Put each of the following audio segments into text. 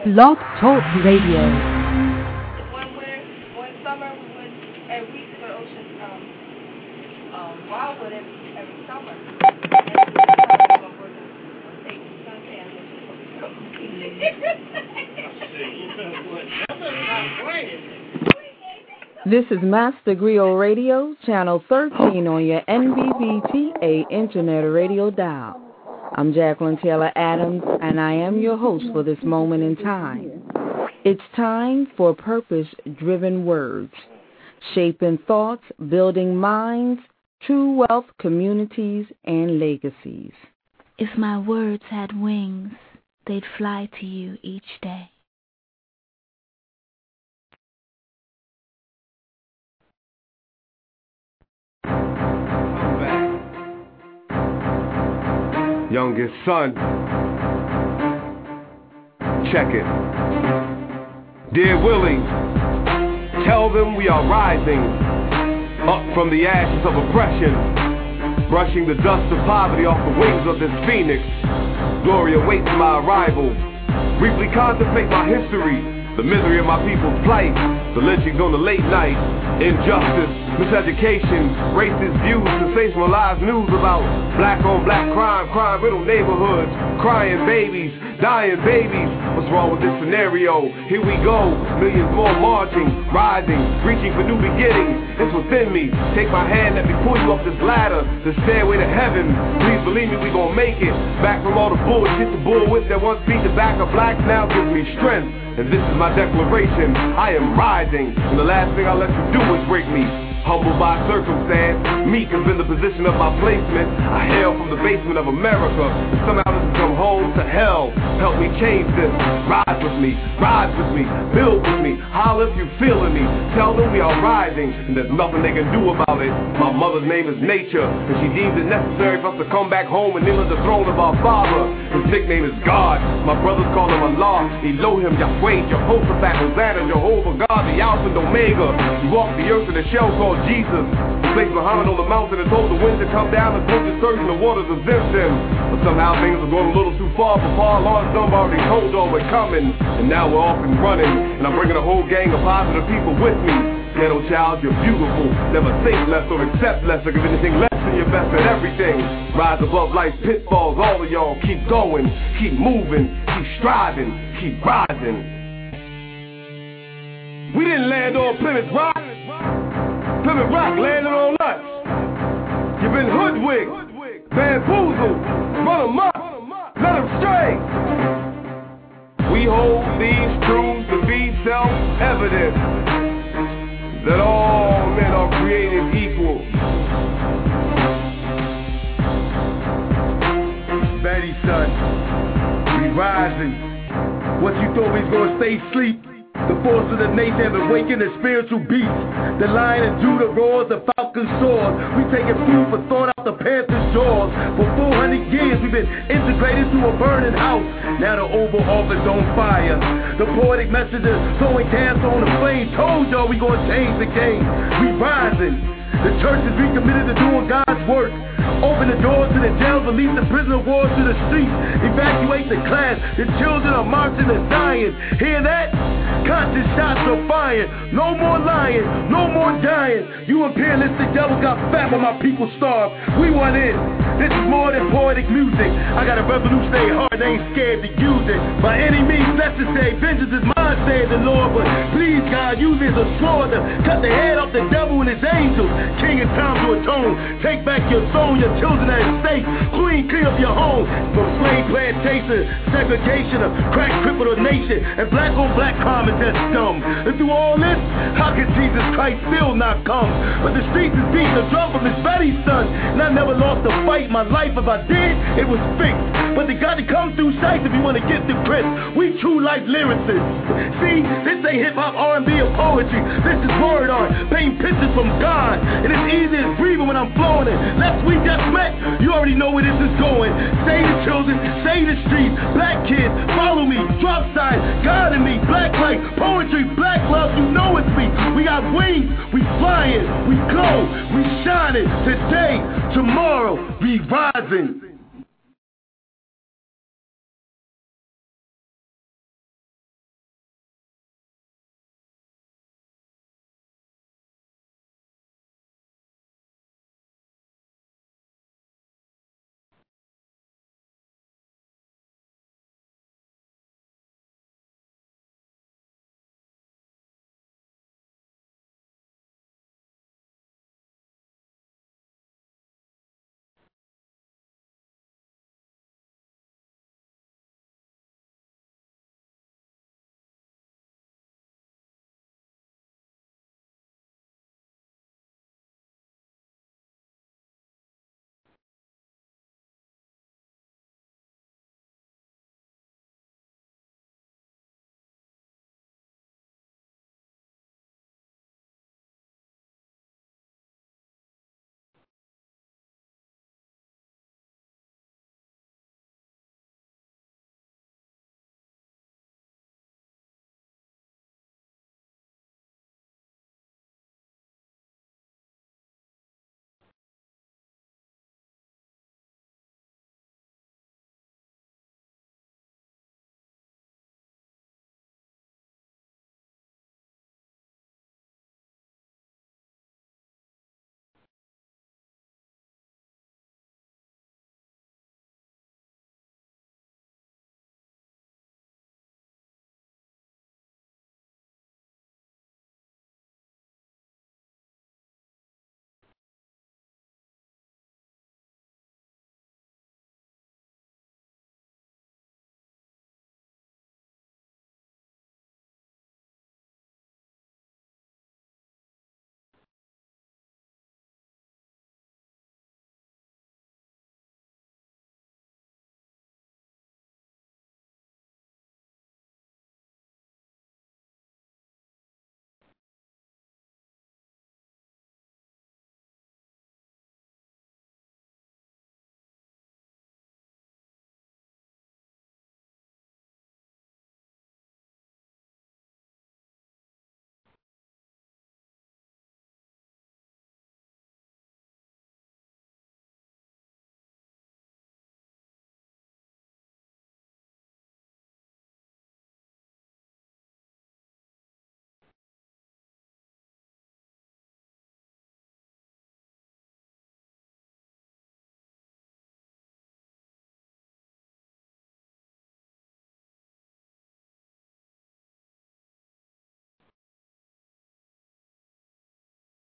Blog Talk Radio. One summer we went every week to the ocean, Wildwood every summer. This is Master Griot Radio, Channel 13 on your NBBTA Internet Radio dial. I'm Jacqueline Taylor Adams, and I am your host for this moment in time. It's time for purpose-driven words, shaping thoughts, building minds, true wealth, communities, and legacies. If my words had wings, they'd fly to you each day. Youngest son, check it. Dear Willie, tell them we are rising up from the ashes of oppression, brushing the dust of poverty off the wings of this phoenix. Glory awaits my arrival. Briefly contemplate my history, the misery of my people's plight, the lynchings on the late night, injustice, miseducation, racist views, sensationalized news about black-on-black crime, crime-riddled neighborhoods, crying babies, dying babies. What's wrong with this scenario? Here we go, millions more marching, rising, reaching for new beginnings. It's within me. Take my hand, let me pull you up this ladder, the stairway to heaven. Please believe me, we gon' make it. Back from all the bullshit, the bullwhip that once beat the back of blacks now gives me strength. And this is my declaration, I am rising, and the last thing I'll let you do is break me. Humbled by circumstance, meek has been the position of my placement. I hail from the basement of America, and somehow this has come home to hell. Help me change this, rise with me, build with me, holler if you feeling me. Tell them we are rising, and there's nothing they can do about it. My mother's name is Nature, and she deems it necessary for us to come back home and kneel at the throne of our Father. His nickname is God, my brothers call him Allah, Elohim, Yahweh, Jehoshaphat, Hosanna, Jehovah, God, the Alpha and Omega. He walked the earth in a shell called Jesus. He placed Muhammad on the mountain and told the wind to come down and quench the thirst in the waters of Zim-Zim. But somehow things are going a little too far for Paul Lawrence. Some already told on we're coming, and now we're off and running. And I'm bringing a whole gang of positive people with me. Ghetto child, you're beautiful. Never think less or accept less or give anything less than your best at everything. Rise above life's pitfalls, all of y'all. Keep going, keep moving, keep striving, keep rising. We didn't land on Plymouth Rock. Plymouth Rock landed on us. You've been hoodwinked, bamboozled, run amok, let them stray. We hold these truths to be self-evident, that all men are created equal. Betty, son, we rising. What you thought we was gonna stay asleep? The force of the nation have awakened the spiritual beast. The lion and Judah roars, the falcon soars. We taking food for thought out the panther's jaws. For 400 years we've been integrated to a burning house. Now the Oval Office on fire. The poetic messenger throwing gas on the flame. Told y'all we gonna change the game. We rising. The church is recommitted to doing God's work. Open the doors to the jails, release the prisoner of war to the streets. Evacuate the class, the children are marching and dying. Hear that? Conscious shots are fired. No more lying, no more dying. You imperialistic devil got fat when my people starved. We want in. This is more than poetic music. I got a revolutionary heart, I ain't scared to use it. By any means necessary, vengeance is mine, said the Lord. But please, God, use it as a sword to cut the head off the devil and his angels. King, it's time to atone. Take back your soul, your children at stake. Clean up your home. From slave plantation, segregation, a crack crippled a nation, and black on black crime is just dumb. And through all this, how can Jesus Christ still not come? But the streets is beating the drum from his Betty's son. And I never lost a fight in my life. If I did, it was fixed. But they got to come through sight if you want to get the crisp. We true life lyricists. See, this ain't hip-hop, R&B, or poetry. This is word art, painting pictures from God. And it's easy as breathing when I'm flowing it. Lest we just met, you already know where this is going. Save the children, save the streets. Black kids, follow me. Drop signs, God in me. Black light, poetry, black love, you know it's me. We got wings, we flying, we glow, we shining. Today, tomorrow, we rising.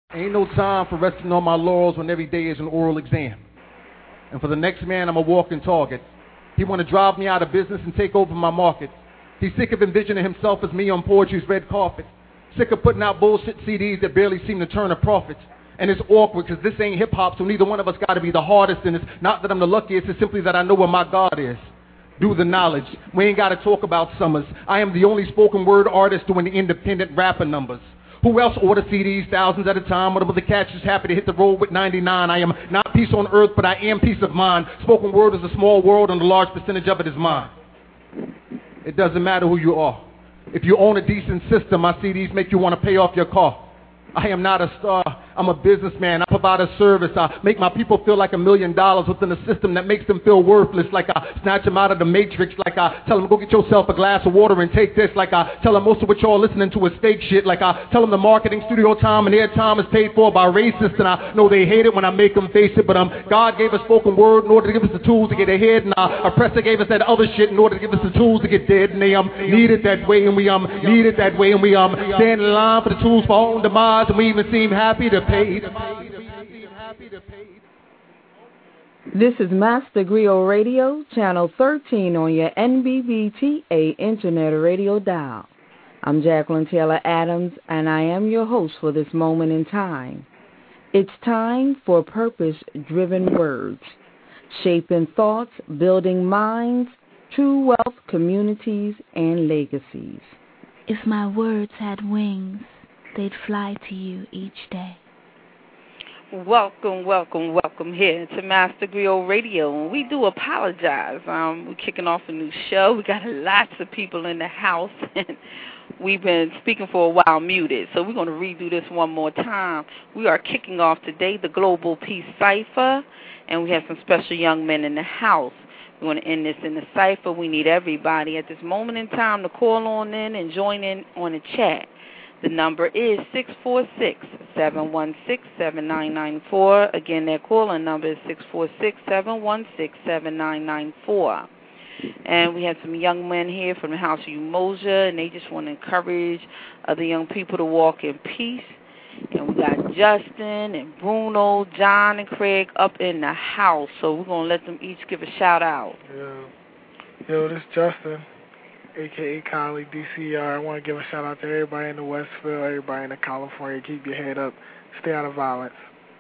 Ain't no time for resting on my laurels when every day is an oral exam. And for the next man, I'm a walking target. He want to drive me out of business and take over my market. He's sick of envisioning himself as me on poetry's red carpet. Sick of putting out bullshit CDs that barely seem to turn a profit. And it's awkward because this ain't hip-hop, so neither one of us got to be the hardest. And it's not that I'm the luckiest, it's simply that I know where my God is. Do the knowledge. We ain't got to talk about summers. I am the only spoken word artist doing the independent rapper numbers. Who else order CDs thousands at a time? One of the cats is happy to hit the road with 99. I am not peace on earth, but I am peace of mind. Spoken word is a small world and a large percentage of it is mine. It doesn't matter who you are. If you own a decent system, my CDs make you want to pay off your car. I am not a star. I'm a businessman. I provide a service. I make my people feel like $1 million within a system that makes them feel worthless. Like I snatch them out of the matrix. Like I tell them, go get yourself a glass of water and take this. Like I tell them most of what y'all listening to is fake shit. Like I tell them the marketing studio time and their time is paid for by racists. And I know they hate it when I make them face it. But God gave us spoken word in order to give us the tools to get ahead. And our oppressor gave us that other shit in order to give us the tools to get dead. And they need it that way. And we need it that way. And we stand in line for the tools for our own demise. And we even seem happy to pay. This is Master Griot Radio, channel 13 on your NBBTA Internet Radio dial. I'm Jacqueline Taylor Adams, and I am your host for this moment in time. It's time for purpose-driven words, shaping thoughts, building minds, true wealth, communities, and legacies. If my words had wings, they'd fly to you each day. Welcome here to Master Griot Radio. And we do apologize. We're kicking off a new show. We got lots of people in the house, and we've been speaking for a while muted. So we're going to redo this one more time. We are kicking off today the Global Peace Cipher, and we have some special young men in the house. We want to end this in the cipher. We need everybody at this moment in time to call on in and join in on the chat. The number is 646-716-7994. Again, their calling number is 646-716-7994. And we have some young men here from the House of Umoja, and they just want to encourage other young people to walk in peace. And we got Justin and Bruno, John, and Craig up in the house. So we're going to let them each give a shout-out. Yo, this is Justin, a.k.a. Collie, DCR. I want to give a shout-out to everybody in the Westville, everybody in the California. Keep your head up. Stay out of violence.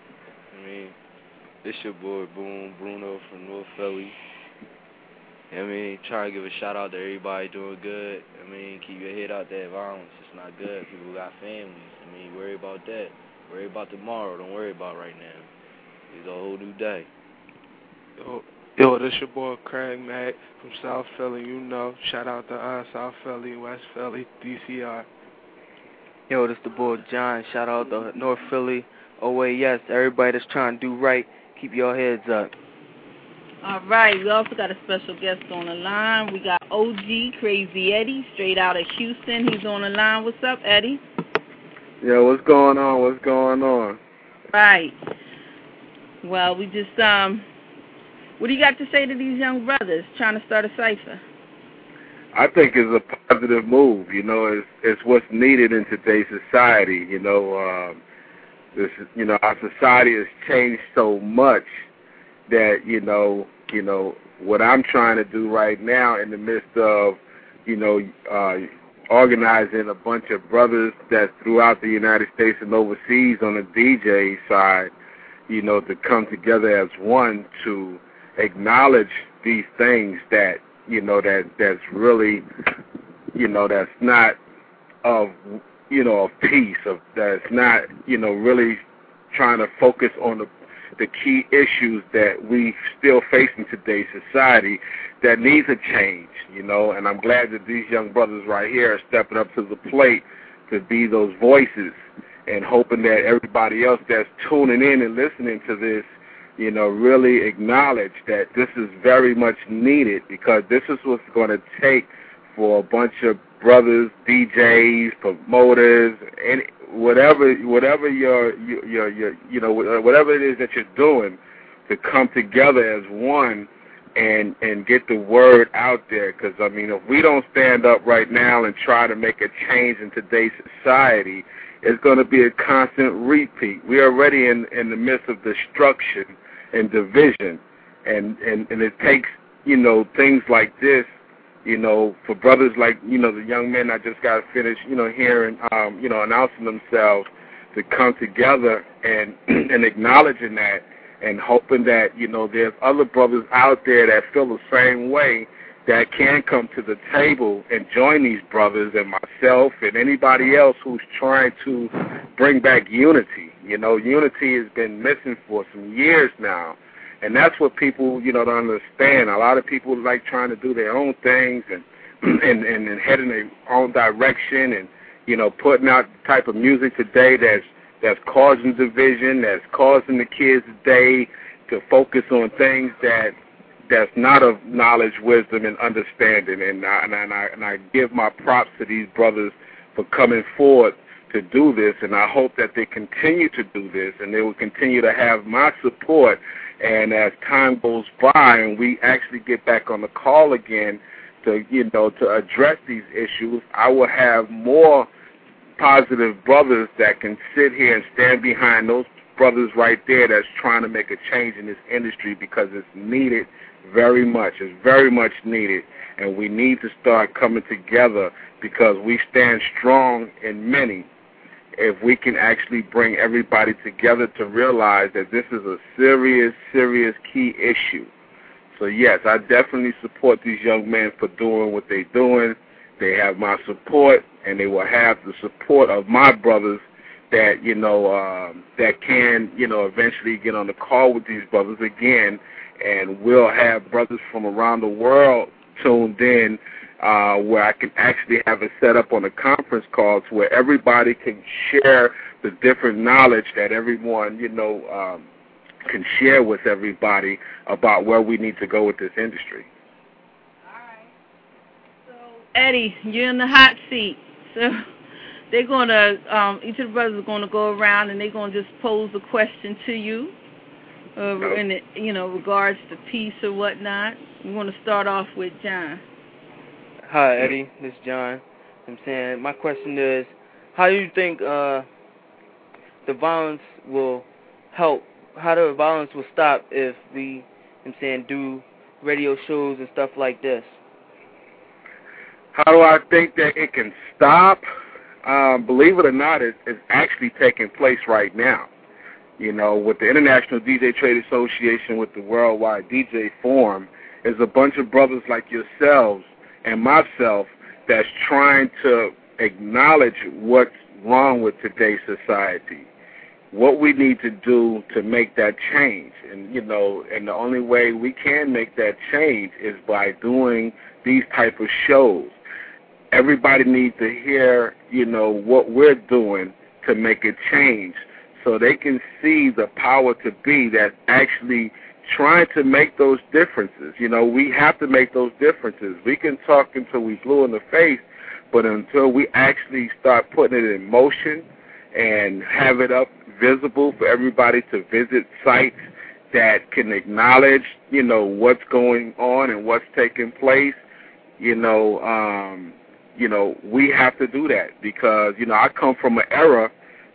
This your boy, Bruno from North Philly. Try to give a shout-out to everybody doing good. Keep your head out that violence. It's not good. People got families. Worry about that. Worry about tomorrow. Don't worry about right now. It's a whole new day. Yo, this your boy Craig Mack from South Philly, Shout out to South Philly, West Philly, DCR. Yo, this the boy John. Shout out to North Philly. OAS, everybody that's trying to do right, keep your heads up. All right, we also got a special guest on the line. We got OG Crazy Eddie, straight out of Houston. He's on the line. What's up, Eddie? Yo, what's going on? Right. Well, we just, what do you got to say to these young brothers trying to start a cipher? I think it's a positive move. It's what's needed in today's society. Our society has changed so much that, what I'm trying to do right now in the midst of, organizing a bunch of brothers that's throughout the United States and overseas on the DJ side, to come together as one to acknowledge these things that, that's really, that's not of, of peace, that's not, really trying to focus on the key issues that we still face in today's society that needs a change, and I'm glad that these young brothers right here are stepping up to the plate to be those voices, and hoping that everybody else that's tuning in and listening to this, really acknowledge that this is very much needed, because this is what's going to take for a bunch of brothers, DJs, promoters, and whatever whatever it is that you're doing, to come together as one and get the word out there. Because if we don't stand up right now and try to make a change in today's society, it's going to be a constant repeat. We're already in the midst of destruction and division, and it takes, things like this, for brothers like, the young men I just got finished, hearing, announcing themselves to come together and acknowledging that and hoping that, there's other brothers out there that feel the same way that can come to the table and join these brothers and myself and anybody else who's trying to bring back unity. Unity has been missing for some years now. And that's what people, don't understand. A lot of people like trying to do their own things and head in their own direction and, putting out the type of music today that's causing division, that's causing the kids today to focus on things that's not of knowledge, wisdom, and understanding. And I give my props to these brothers for coming forward to do this, and I hope that they continue to do this, and they will continue to have my support. And as time goes by and we actually get back on the call again to address these issues, I will have more positive brothers that can sit here and stand behind those brothers right there that's trying to make a change in this industry, because it's needed very much. It's very much needed, and we need to start coming together because we stand strong in many. If we can actually bring everybody together to realize that this is a serious, serious key issue. So, yes, I definitely support these young men for doing what they're doing. They have my support, and they will have the support of my brothers that, that can, eventually get on the call with these brothers again, and we'll have brothers from around the world tuned in, where I can actually have it set up on a conference call to where everybody can share the different knowledge that everyone, can share with everybody about where we need to go with this industry. Eddie, you're in the hot seat. So they're going to, each of the brothers are going to go around and they're going to just pose a question to you in, regards to peace or whatnot. We want to start off with John. Hi, Eddie. This is John. My question is, how do you think the violence will help? How the violence will stop if we, do radio shows and stuff like this? How do I think that it can stop? Believe it or not, it's actually taking place right now. With the International DJ Trade Association, with the Worldwide DJ Forum, is a bunch of brothers like yourselves and myself that's trying to acknowledge what's wrong with today's society, what we need to do to make that change. And, and the only way we can make that change is by doing these type of shows. Everybody needs to hear, what we're doing to make a change so they can see the power to be that's actually trying to make those differences. We have to make those differences. We can talk until we blue in the face, but until we actually start putting it in motion and have it up visible for everybody to visit sites that can acknowledge, what's going on and what's taking place, we have to do that because, I come from an era,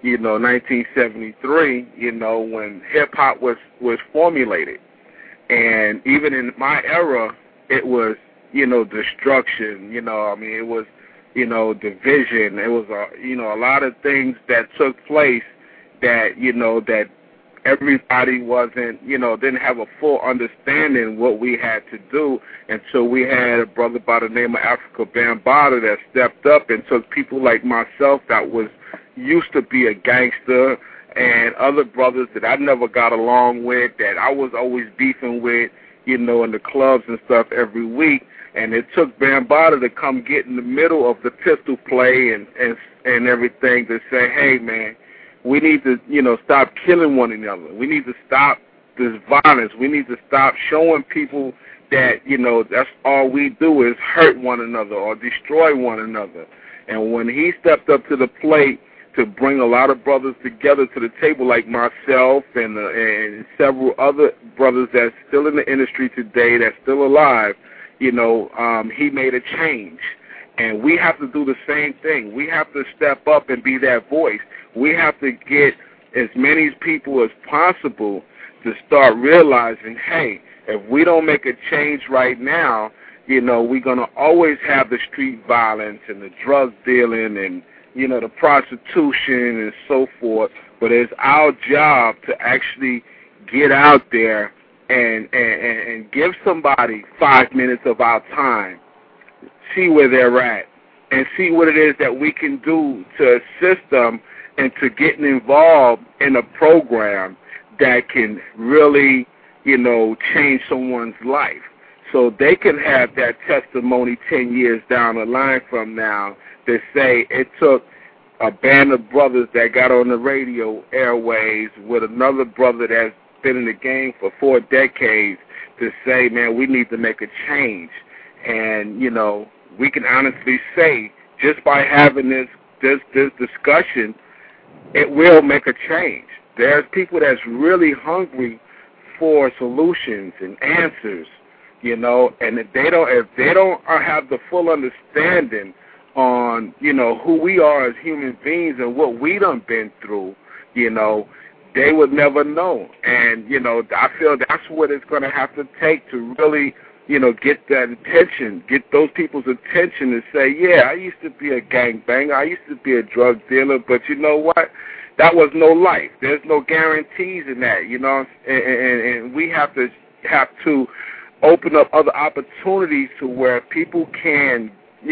1973, when hip-hop was formulated. And even in my era, it was, destruction, it was, division. It was, a lot of things that took place that, that everybody wasn't, didn't have a full understanding what we had to do until we had a brother by the name of Africa Bambaataa that stepped up and took people like myself that was used to be a gangster and other brothers that I never got along with, that I was always beefing with, in the clubs and stuff every week. And it took Bambaataa to come get in the middle of the pistol play and everything to say, hey, man, we need to, stop killing one another. We need to stop this violence. We need to stop showing people that, that's all we do is hurt one another or destroy one another. And when he stepped up to the plate to bring a lot of brothers together to the table like myself and several other brothers that's still in the industry today, that's still alive, he made a change. And we have to do the same thing. We have to step up and be that voice. We have to get as many people as possible to start realizing, hey, if we don't make a change right now, we're going to always have the street violence and the drug dealing and, the prostitution and so forth. But it's our job to actually get out there and give somebody 5 minutes of our time, see where they're at, and see what it is that we can do to assist them and to getting involved in a program that can really, change someone's life. So they can have that testimony 10 years down the line from now to say it took a band of brothers that got on the radio airways with another brother that's been in the game for 4 decades to say, man, we need to make a change. And, we can honestly say just by having this discussion, it will make a change. There's people that's really hungry for solutions and answers, and if they don't have the full understanding on, who we are as human beings and what we done been through, they would never know. And, I feel that's what it's going to have to take to really, get that attention, get those people's attention and say, yeah, I used to be a gangbanger, I used to be a drug dealer, but you know what? That was no life. There's no guarantees in that, and we have to open up other opportunities to where people can,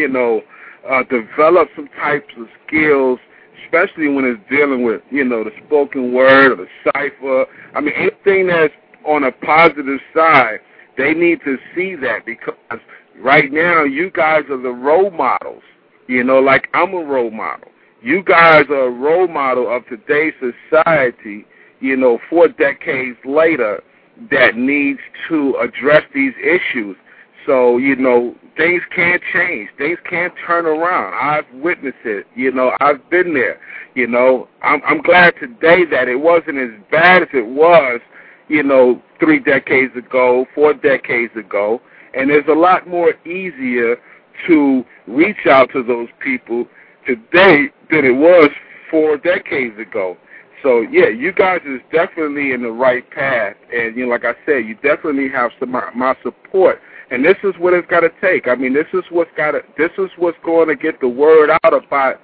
develop some types of skills, especially when it's dealing with, the spoken word or the cipher. I mean, anything that's on a positive side, they need to see that, because right now you guys are the role models, like I'm a role model. You guys are a role model of today's society, 4 decades later, that needs to address these issues. So, things can't change. Things can't turn around. I've witnessed it. I've been there. I'm glad today that it wasn't as bad as it was, 3 decades ago, 4 decades ago. And there's a lot more easier to reach out to those people today than it was 4 decades ago. So, yeah, you guys is definitely in the right path. And, like I said, you definitely have my support. And this is what it's got to take. I mean, this is what's going to get the word out about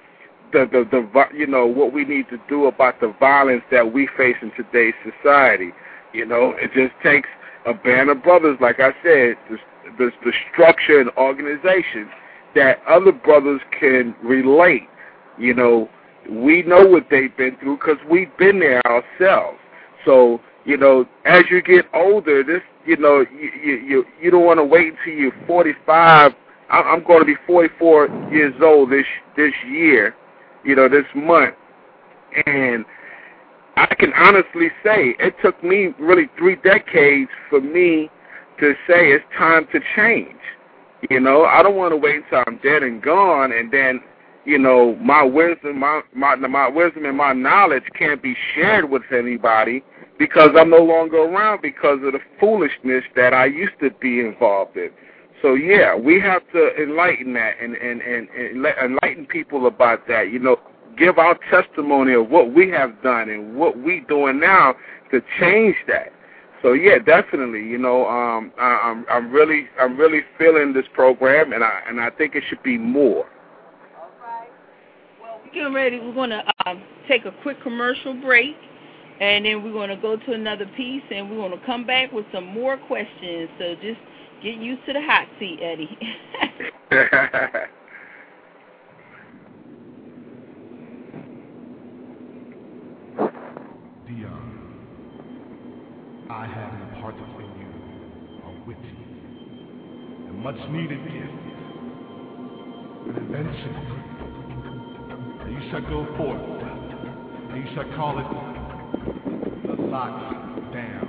what we need to do about the violence that we face in today's society. It just takes a band of brothers, like I said, the structure and organization that other brothers can relate. We know what they've been through because we've been there ourselves. So, as you get older, this, you don't want to wait until you're 45. I'm going to be 44 years old this year, this month. And I can honestly say it took me really 3 decades for me to say it's time to change. I don't want to wait until I'm dead and gone, and then, my wisdom, my wisdom and my knowledge can't be shared with anybody because I'm no longer around because of the foolishness that I used to be involved in. So yeah, we have to enlighten that and enlighten people about that. Give our testimony of what we have done and what we doing now to change that. So yeah, definitely. I'm really feeling this program, and I think it should be more. All right. Well, we're getting ready. We're going to take a quick commercial break, and then we're going to go to another piece, and we're going to come back with some more questions. So just get used to the hot seat, Eddie. I have imparted for you a witty and much-needed gift, an invention. And you shall go forth, and you shall call it the lockdown.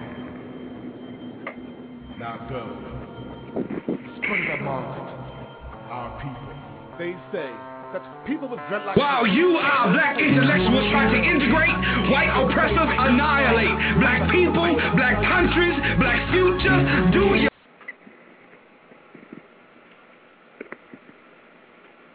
Now go, spread amongst our people. They say that people with dreadlocks. While you, our black intellectuals, try to integrate, white oppressors annihilate. Black people, black countries, black future, do your...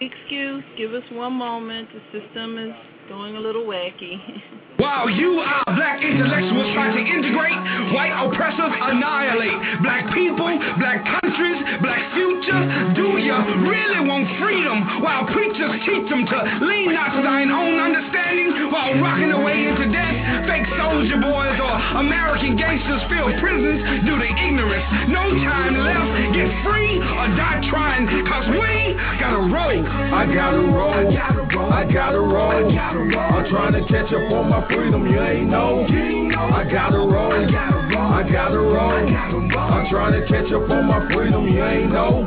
Excuse, give us one moment. The system is going a little wacky. While you, our black intellectuals, try to integrate, white oppressors annihilate. Black people, black countries, black future. Do you really want freedom? While preachers teach them to lean not to thine own understanding, while rocking away into death, fake soldier boys or American gangsters fill prisons due to ignorance. No time left, get free or die trying, cause we gotta roll. I gotta roll, I gotta roll. I'm trying to catch up on my freedom, you ain't know. I gotta roll, I gotta roll. I'm trying to catch up on my freedom, you ain't know.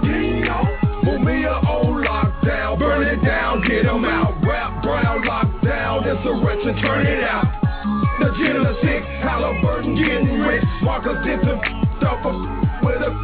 Move me a old lockdown, burn it down, get 'em out. Rap brown lockdown, insurrection, turn it out. The General 6, Halliburton getting rich. Marcus Denton, stuff with a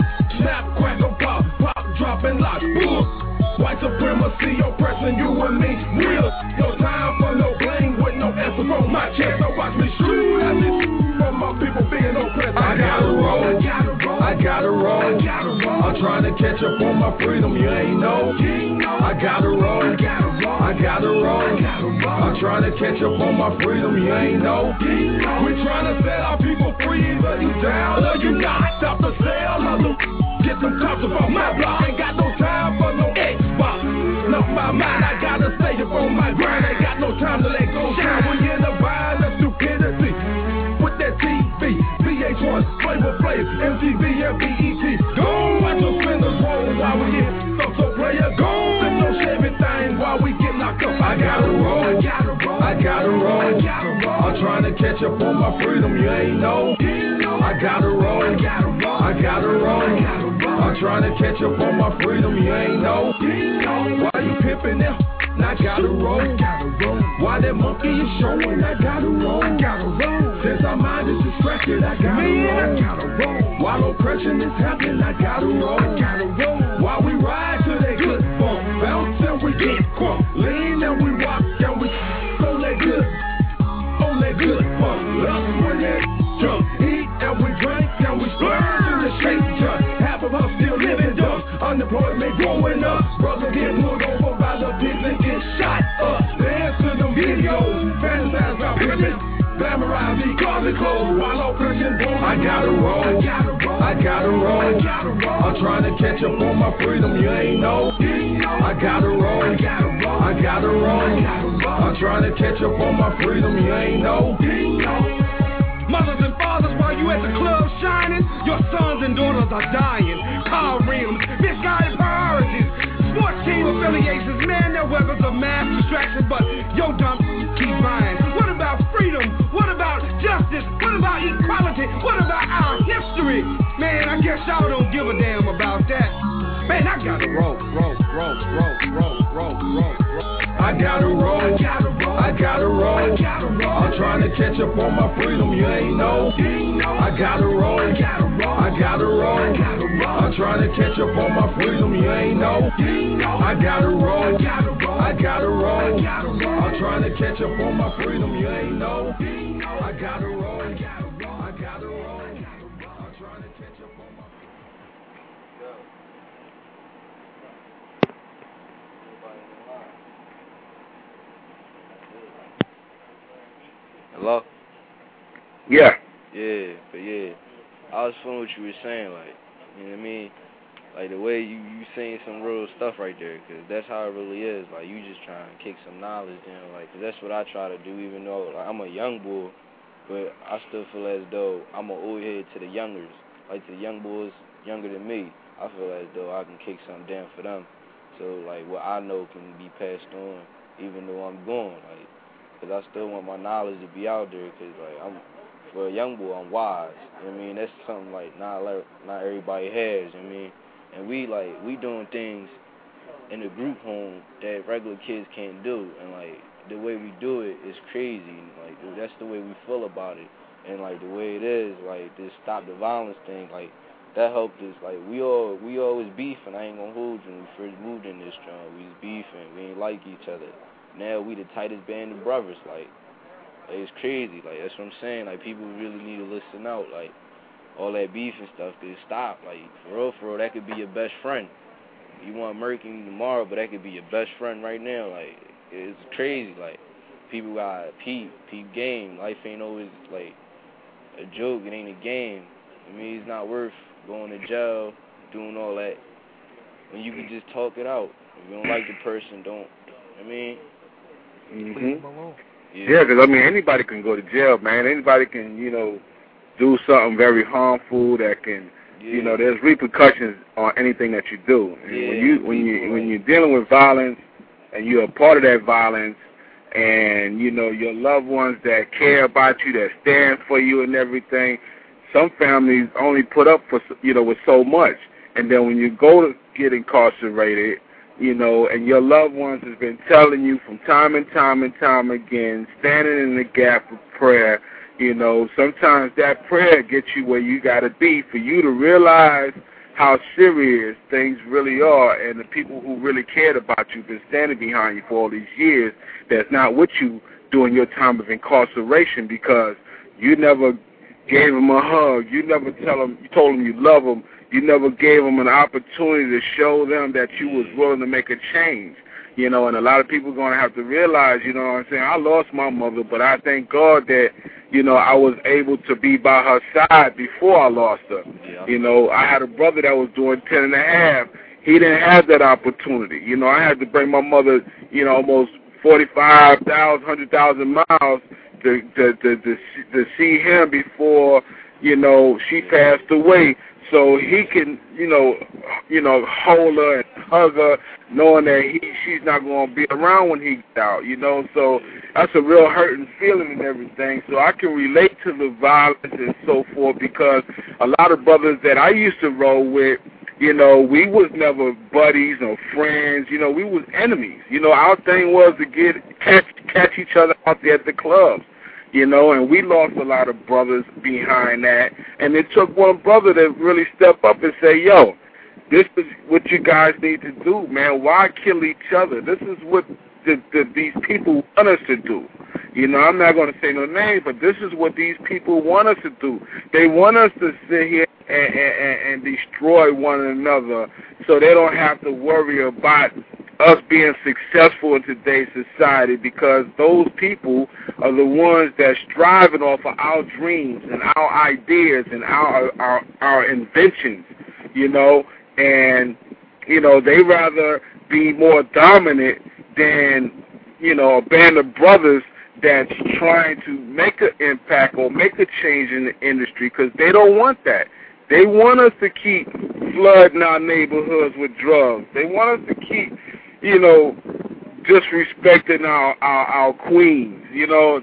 snap, crackle, pop, dropping lock, boom. White supremacy oppressing you and me. Real, no time for no blame with no answer from my chest. So watch me shoot at this from my people being oppressed. I gotta roll, I gotta roll. I'm trying to catch up on my freedom, you ain't know. I gotta roll, I gotta roll. I'm trying to catch up on my freedom, you ain't know. We're trying to set our people free, but you down or you not. Stop the sale of them. Get some cops off my block. Ain't got no time for no Xbox. Not my mind, I gotta stay up on my grind. Ain't got no time to let go. Time we in the bind of stupidity. With that TV, VH1, Flavor Flav, MTV, and BET. Go watch the spinners roll while we get so player. Go and no everything while we get locked up. I gotta roll, I gotta roll. I'm trying to catch up on my freedom, you ain't know. I gotta roll, I gotta roll. I'm trying to catch up on my freedom, you ain't know. Why you pimping them? I gotta roll. Why that monkey is showing? I gotta roll. Since our mind is distracted, I gotta roll. While oppression is happening, I gotta roll. While we ride to that good funk, bounce and we get crunk, lean and we rock and we on that good funk. Love when that drunk, eat and we drink and we splurge in the shake junk. Half of us still living dumb, unemployment growing up. Brother get pulled over by the pigs and get shot up. Dance to them videos, fantasize about women, glamorize these closet clothes while oppression boom. I gotta roll, I gotta roll. I'm trying to catch up on my freedom, you ain't know. I gotta roll, I gotta roll. I'm trying to catch up on my freedom, you ain't know. Mothers and fathers, while you at the club shining, your sons and daughters are dying. Car rims, misguided priorities, sports team affiliations, man, they're weapons of mass distraction, but yo dumb keep buying. What about freedom? What about justice? What about equality? What about our history? Man, I guess y'all don't give a damn about that. Man, I gotta roll. I gotta roll, I gotta roll. I'm trying to catch up on my freedom, you ain't know. I gotta roll, I gotta roll. I'm trying to catch up on my freedom, you ain't know. I gotta roll, I gotta roll. I'm trying to catch up on my freedom, you ain't know. I gotta roll, I gotta roll. I'm trying to catch up on my Hello? Yeah. Yeah, but yeah. I was feeling what you were saying, like, you know what I mean? Like, the way you saying some real stuff right there, because that's how it really is. Like, you just trying to kick some knowledge down, like, cause that's what I try to do, even though, like, I'm a young boy, but I still feel as though I'm an old head to the youngers, like, to the young boys younger than me. I feel as though I can kick something down for them. So, like, what I know can be passed on, even though I'm gone, like, because I still want my knowledge to be out there, because, like, for a young boy, I'm wise. You know what I mean? That's something, like, not everybody has, you know what I mean? And we doing things in the group home that regular kids can't do. And, like, the way we do it is crazy. Like, that's the way we feel about it. And, like, the way it is, like, this stop the violence thing, like, that helped us. Like, we always beefing. I ain't gonna hold you. When we first moved in this joint, we was beefing. We ain't like each other. Now we the tightest band of brothers. Like, it's crazy. Like, that's what I'm saying. Like, people really need to listen out. Like, all that beef and stuff, they stop. Like, for real, that could be your best friend. you want to murk him tomorrow, but that could be your best friend right now. Like, it's crazy. Like, people got peep game. Life ain't always, like, a joke. It ain't a game. I mean, it's not worth going to jail, doing all that, when you can just talk it out. If you don't like the person, don't. I mean, Yeah, because, I mean, anybody can go to jail, man. Anybody can, you know, do something very harmful that can, you know, there's repercussions on anything that you do. And when you're dealing with violence and you're a part of that violence, and, you know, your loved ones that care about you, that stand for you and everything, some families only put up for, you know, with so much. And then when you go to get incarcerated, you know, and your loved ones has been telling you from time and time again, standing in the gap of prayer, you know, sometimes that prayer gets you where you got to be for you to realize how serious things really are, and the people who really cared about you, been standing behind you for all these years, that's not with you during your time of incarceration, because you never gave them a hug, you never told them you love them, you never gave them an opportunity to show them that you was willing to make a change. You know, and a lot of people are going to have to realize, you know what I'm saying, I lost my mother, but I thank God that, you know, I was able to be by her side before I lost her. Yeah. You know, I had a brother that was doing 10 and a half. He didn't have that opportunity. You know, I had to bring my mother, you know, almost 45,000, 100,000 miles to see him before, you know, she passed away. So he can, you know, hold her and hug her, knowing that she's not going to be around when he gets out, you know. So that's a real hurting feeling and everything. So I can relate to the violence and so forth, because a lot of brothers that I used to roll with, you know, we was never buddies or friends. You know, we was enemies. You know, our thing was to catch each other out there at the clubs. You know, and we lost a lot of brothers behind that. And it took one brother to really step up and say, yo, this is what you guys need to do, man. Why kill each other? This is what these people want us to do. You know, I'm not going to say no names, but this is what these people want us to do. They want us to sit here and destroy one another so they don't have to worry about us being successful in today's society, because those people are the ones that's striving off of our dreams and our ideas and our inventions, you know, and, you know, they rather be more dominant than, you know, a band of brothers that's trying to make an impact or make a change in the industry, because they don't want that. They want us to keep flooding our neighborhoods with drugs. They want us to keep, you know, disrespecting our queens. You know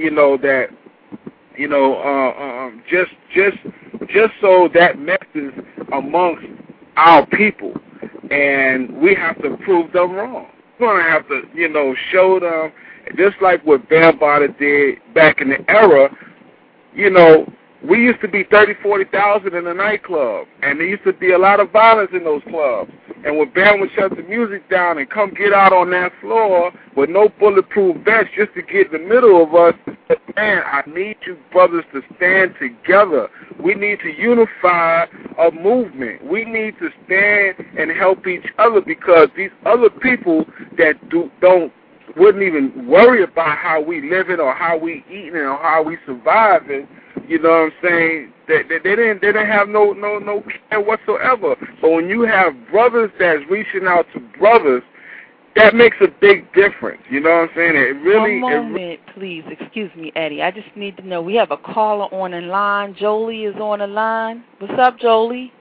just so that messes amongst our people, and we have to prove them wrong. We're gonna have to, you know, show them, just like what Bambaataa did back in the era. You know, we used to be 30,000, 40,000 in a nightclub, and there used to be a lot of violence in those clubs. And when Bam would shut the music down and come get out on that floor with no bulletproof vests just to get in the middle of us, man, I need you brothers to stand together. We need to unify a movement. We need to stand and help each other, because these other people that wouldn't even worry about how we living or how we eating or how we surviving. You know what I'm saying? They didn't have no care whatsoever. But when you have brothers that's reaching out to brothers, that makes a big difference. You know what I'm saying? It really. One moment, please. Excuse me, Eddie. I just need to know. We have a caller on the line. Jolie is on the line. What's up, Jolie?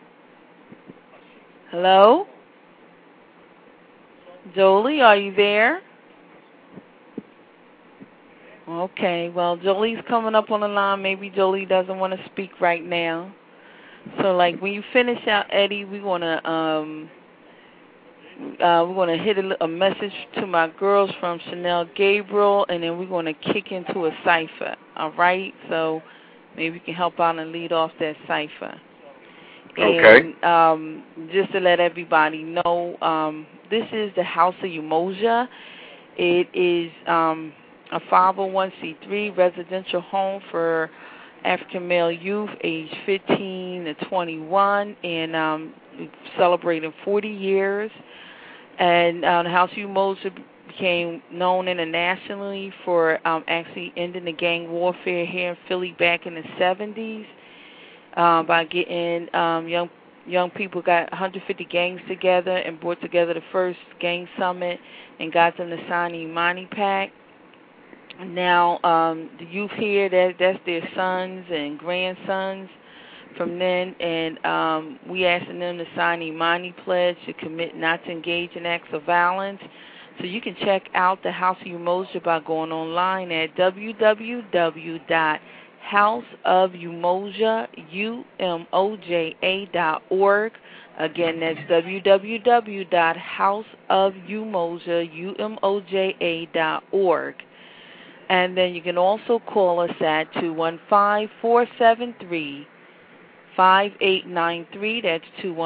Hello? Jolie, are you there? Okay, well, Jolie's coming up on the line. Maybe Jolie doesn't want to speak right now. So, like, when you finish out, Eddie, we're gonna hit a message to my girls from Chanel Gabriel, and then we're gonna kick into a cipher. All right, so maybe you can help out and lead off that cipher. Okay. And just to let everybody know, this is the House of Umoja. It is a 501c3 residential home for African male youth aged 15 to 21, and we're celebrating 40 years. And the House of Umoja became known internationally for actually ending the gang warfare here in Philly back in the 70s by getting young people, got 150 gangs together and brought together the first gang summit and got them to sign the Imani Pact. Now the youth here, that's their sons and grandsons from then, and we asking them to sign the Imani Pledge to commit not to engage in acts of violence. So you can check out the House of Umoja by going online at www.houseofumoja.org. Again, that's www.houseofumoja.org. And then you can also call us at 215-473-5893. That's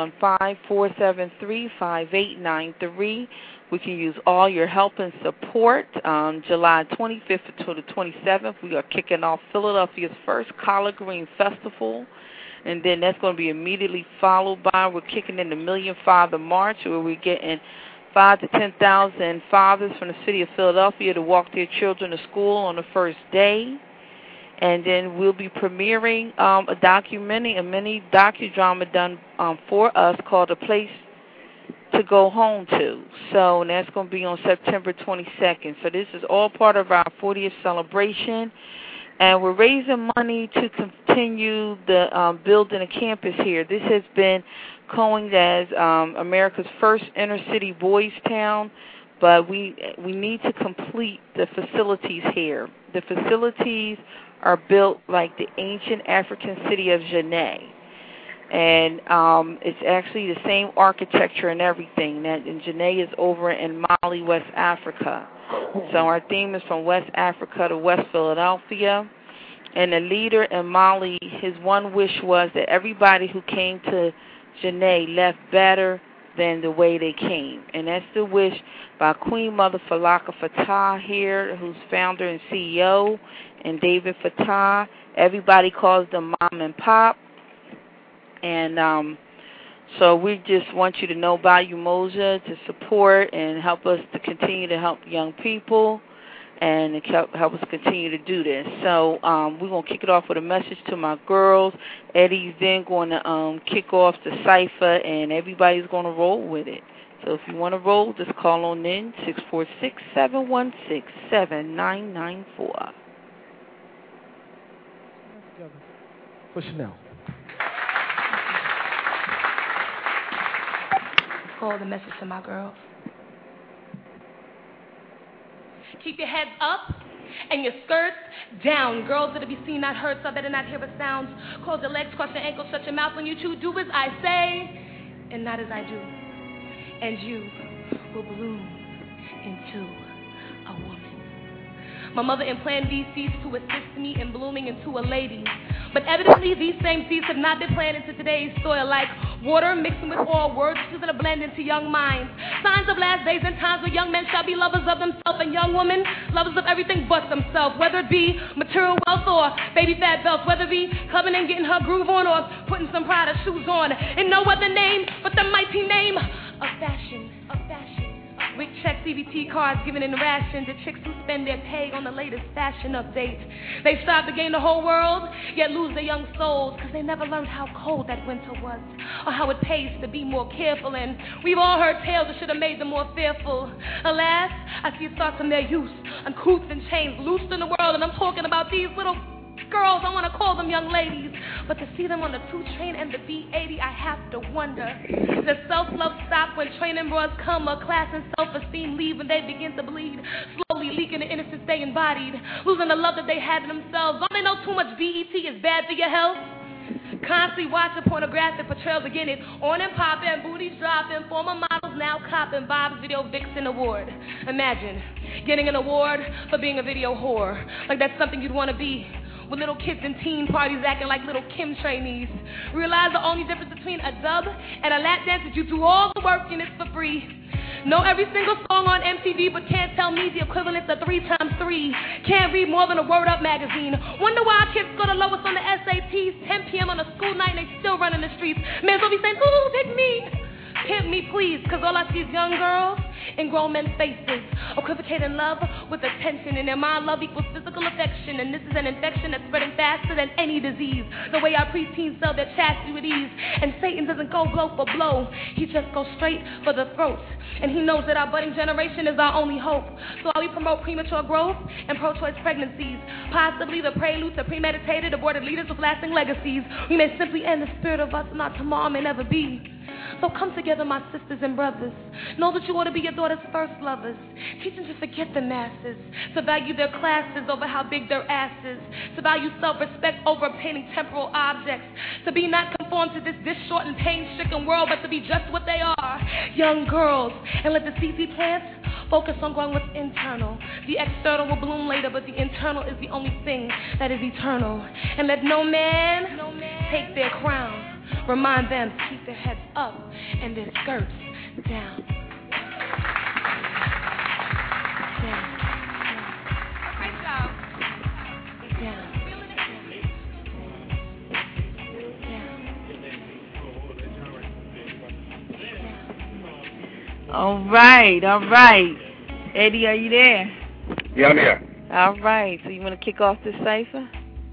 215-473-5893. We can use all your help and support. July 25th to the 27th, we are kicking off Philadelphia's first Collard Green Festival. And then that's going to be immediately followed by, we're kicking in the Million Father March, where we're getting 5,000 to 10,000 fathers from the city of Philadelphia to walk their children to school on the first day. And then we'll be premiering a documentary, a mini docudrama done for us called A Place to Go Home To. So that's going to be on September 22nd. So this is all part of our 40th celebration. And we're raising money to continue the building a campus here. This has been coined as America's first inner city boys town, but we need to complete the facilities here. The facilities are built like the ancient African city of Janneh. And it's actually the same architecture and everything. And Janneh is over in Mali, West Africa. So our theme is from West Africa to West Philadelphia. And the leader in Mali, his one wish was that everybody who came to Janneh left better than the way they came. And that's the wish by Queen Mother Falaka Fatah here, who's founder and CEO, and David Fatah. Everybody calls them Mom and Pop. And so we just want you to know about Umoja, to support and help us to continue to help young people and help us continue to do this. So we're going to kick it off with a message to my girls. Eddie's then going to kick off the cipher, and everybody's going to roll with it. So if you want to roll, just call on in, 646-716-7994. For Chanel. Call the message to my girls. Keep your heads up and your skirts down. Girls that be seen, not heard, so better not hear a sound. Close your legs, cross your ankles, shut your mouth when you chew. Do as I say and not as I do. And you will bloom into a woman. My mother implanted these seeds to assist me in blooming into a lady. But evidently, these same seeds have not been planted into today's soil like water mixing with oil, words that are blended into young minds. Signs of last days and times where young men shall be lovers of themselves and young women lovers of everything but themselves, whether it be material wealth or baby fat belts, whether it be clubbing and getting her groove on or putting some Prada shoes on. And no other name but the mighty name of fashion, of fashion. Rick check CBT cards given in ration to chicks who spend their pay on the latest fashion update. They strive to gain the whole world, yet lose their young souls because they never learned how cold that winter was or how it pays to be more careful. And we've all heard tales that should have made them more fearful. Alas, I see it start from their youth, uncouth and chains loosed in the world, and I'm talking about these little girls, I want to call them young ladies, but to see them on the 2 train and the B80, I have to wonder. Does self-love stop when training bras come, or class and self-esteem leave when they begin to bleed, slowly leaking the innocence they embodied, losing the love that they had in themselves? Don't they know too much BET is bad for your health? Constantly watching pornographic portrayals again, it on and popping, booties dropping, former models now copping Bob's Video Vixen Award. Imagine getting an award for being a video whore, like that's something you'd want to be. With little kids in teen parties acting like little Kim trainees. Realize the only difference between a dub and a lap dance is you do all the work and it's for free. Know every single song on MTV, but can't tell me the equivalent of 3 times 3. Can't read more than a Word Up magazine. Wonder why our kids go the lowest on the SATs. 10 p.m. on a school night and they still running the streets. Men will be saying, ooh, pick me. Pimp me, please, because all I see is young girls and grown men's faces, equivocating love with attention. In their mind, love equals physical affection, and this is an infection that's spreading faster than any disease. The way our preteens sell their chastity with ease, and Satan doesn't go blow for blow. He just goes straight for the throat, and he knows that our budding generation is our only hope. So while we promote premature growth and pro-choice pregnancies, possibly the prelude to premeditated aborted leaders with lasting legacies, we may simply end the spirit of us, and our tomorrow may never be. So come together, my sisters and brothers. Know that you ought to be your daughter's first lovers. Teach them to forget the masses, to value their classes over how big their ass is, to value self-respect over obtaining temporal objects, to be not conformed to this short and pain-stricken world, but to be just what they are, young girls. And let the CC plants focus on growing what's internal. The external will bloom later, but the internal is the only thing that is eternal. And let no man take their crown. Remind them to keep their heads up and their skirts down. Great job. All right. Eddie, are you there? Yeah, I'm here. All right. So you want to kick off this cipher?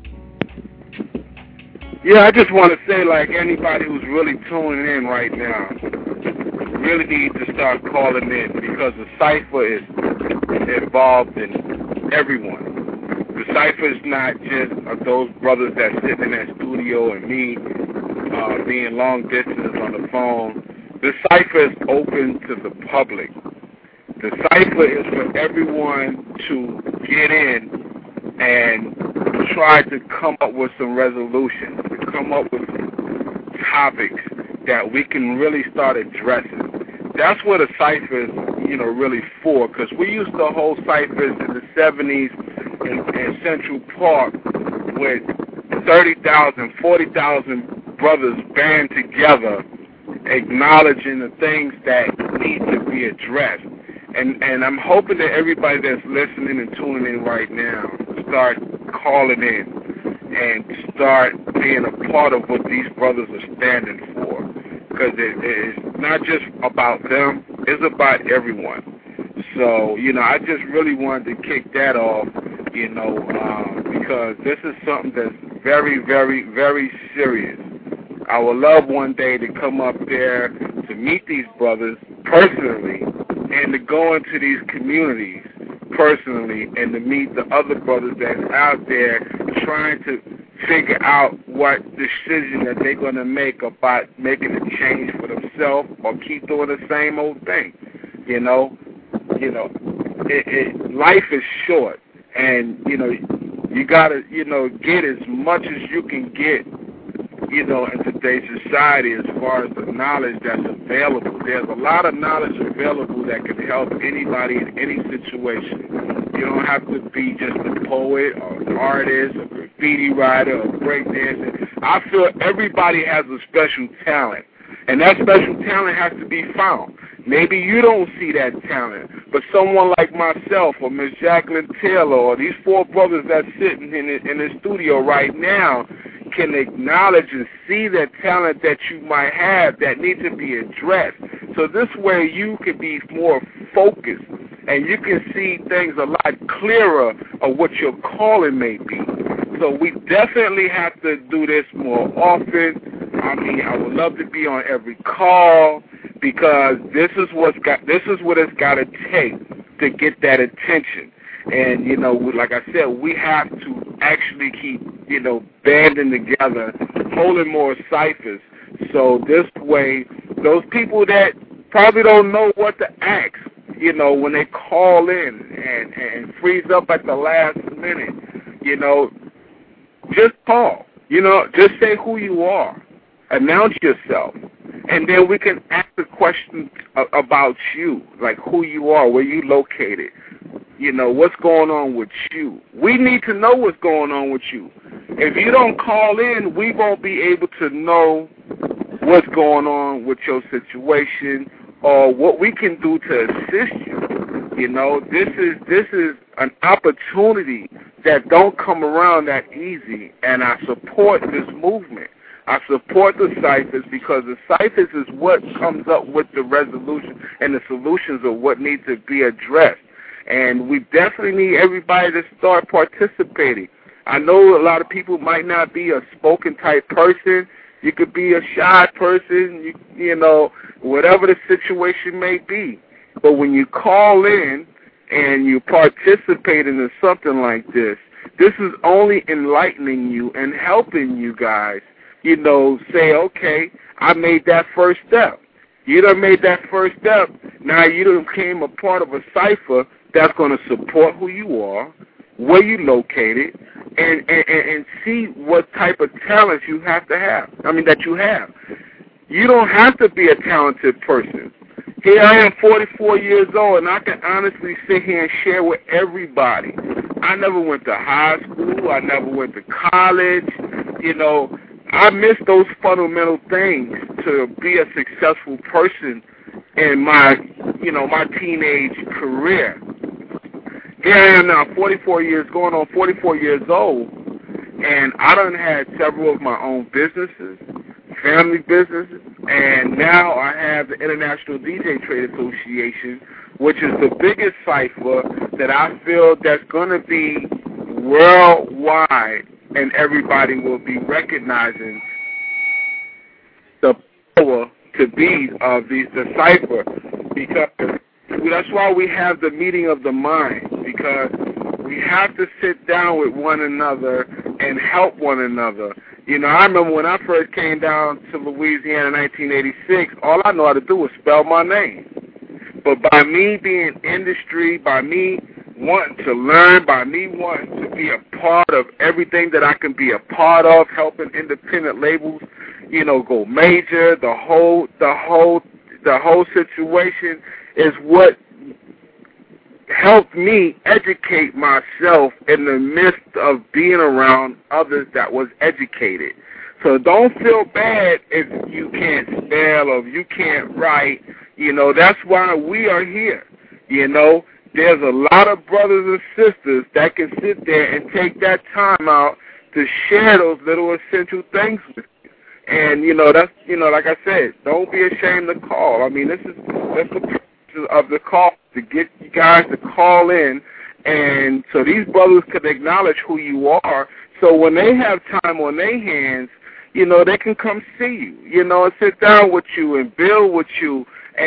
Yeah, I just want to say, like, anybody who's really tuning in right now really needs to start calling in, because the cipher is involved in everyone. The cipher is not just of those brothers that sit in that studio and me being long distance on the phone. The cipher is open to the public. The cipher is for everyone to get in and try to come up with some resolutions, to come up with some topics that we can really start addressing. That's what a cipher is, really for, because we used to hold ciphers in the 70s in Central Park with 30,000, 40,000 brothers band together acknowledging the things that need to be addressed. And I'm hoping that everybody that's listening and tuning in right now start calling in and start being a part of what these brothers are standing for. Because it's not just about them, it's about everyone. So, I just really wanted to kick that off, because this is something that's very, very, very serious. I would love one day to come up there to meet these brothers personally and to go into these communities personally and to meet the other brothers that's out there trying to figure out what decision that they're going to make about making a change for themselves or keep doing the same old thing. Life is short, and you gotta get as much as you can get in today's society as far as the knowledge that's available. There's a lot of knowledge available that can help anybody in any situation. You don't have to be just a poet or an artist or graffiti writer or breakdancer. I feel everybody has a special talent, and that special talent has to be found. Maybe you don't see that talent, but someone like myself or Miss Jacqueline Taylor or these 4 brothers that's sitting in the studio right now can acknowledge and see that talent that you might have that needs to be addressed. So this way you can be more focused and you can see things a lot clearer of what your calling may be. So we definitely have to do this more often. I would love to be on every call, because this is what it's got to take to get that attention. And, like I said, we have to actually keep, banding together, holding more ciphers. So this way, those people that probably don't know what to ask, when they call in and freeze up at the last minute, just call. Just say who you are. Announce yourself. And then we can ask a question about you, like who you are, where you located, what's going on with you. We need to know what's going on with you. If you don't call in, we won't be able to know what's going on with your situation or what we can do to assist you. You know, this is an opportunity that don't come around that easy, and I support this movement. I support the ciphers because the ciphers is what comes up with the resolution and the solutions of what needs to be addressed. And we definitely need everybody to start participating. I know a lot of people might not be a spoken type person. You could be a shy person, you know, whatever the situation may be. But when you call in and you participate in something like this is only enlightening you and helping you guys, you know, say, okay, I made that first step. You done made that first step. Now you done became a part of a cipher that's going to support who you are, where you located, and see what type of talents you have to have. I mean, that you have. You don't have to be a talented person. Here I am, 44 years old, and I can honestly sit here and share with everybody. I never went to high school. I never went to college. You know, I missed those fundamental things to be a successful person in my, you know, my teenage career. Here I am now, 44 years, going on 44 years old, and I done had several of my own businesses, family businesses, and now I have the International DJ Trade Association, which is the biggest cipher that I feel that's going to be worldwide, and everybody will be recognizing the power to be of the cipher, because that's why we have the meeting of the mind, because we have to sit down with one another and help one another. You know, I remember when I first came down to Louisiana in 1986, all I know how to do was spell my name. But by me being industry, by me wanting to learn, by me wanting to be a part of everything that I can be a part of, helping independent labels, you know, go major, the whole situation is what helped me educate myself in the midst of being around others that was educated. So don't feel bad if you can't spell or if you can't write. You know, that's why we are here. You know, there's a lot of brothers and sisters that can sit there and take that time out to share those little essential things with you. And, you know, that's, you know, like I said, don't be ashamed to call. I mean, that's the purpose of the call, to get you guys to call in, and so these brothers can acknowledge who you are, so when they have time on their hands, you know, they can come see you, you know, and sit down with you and build with you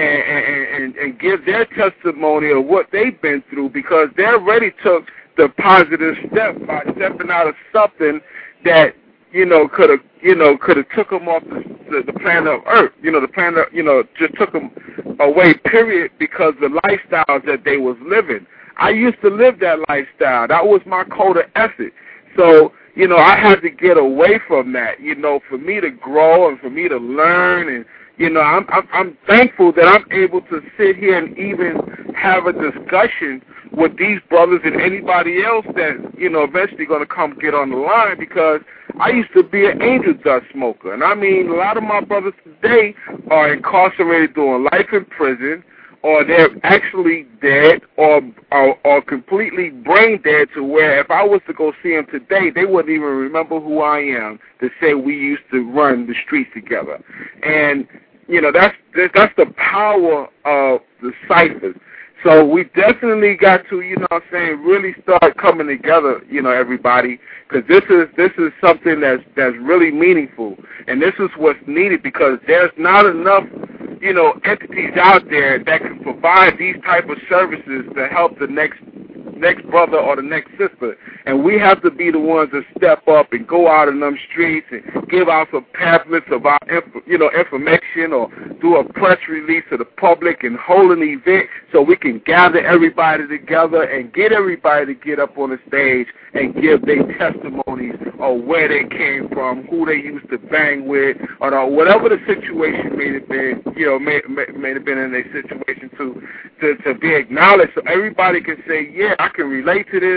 and give their testimony of what they've been through, because they already took the positive step by stepping out of something that, you know, could have took them off the planet of Earth. You know, the planet, you know, just took them away, period, because the lifestyles that they was living. I used to live that lifestyle. That was my code of ethic. So, you know, I had to get away from that, you know, for me to grow and for me to learn. And, you know, I'm thankful that I'm able to sit here and even have a discussion with these brothers and anybody else that, you know, eventually going to come get on the line, because I used to be an angel dust smoker. And I mean, a lot of my brothers today are incarcerated doing life in prison, or they're actually dead, or completely brain dead, to where if I was to go see them today, they wouldn't even remember who I am to say we used to run the streets together. And, you know, that's the power of the ciphers. So we definitely got to, you know what I'm saying, really start coming together, you know, everybody, because this is something that's really meaningful, and this is what's needed, because there's not enough, you know, entities out there that can provide these type of services to help the next brother or the next sister. And we have to be the ones that step up and go out in them streets and give out some pamphlets of our, you know, information, or do a press release to the public and hold an event so we can gather everybody together and get everybody to get up on the stage and give their testimonies of where they came from, who they used to bang with, or whatever the situation may have been, you know, may have been in their situation to be acknowledged, so everybody can say, yeah, I can relate to this.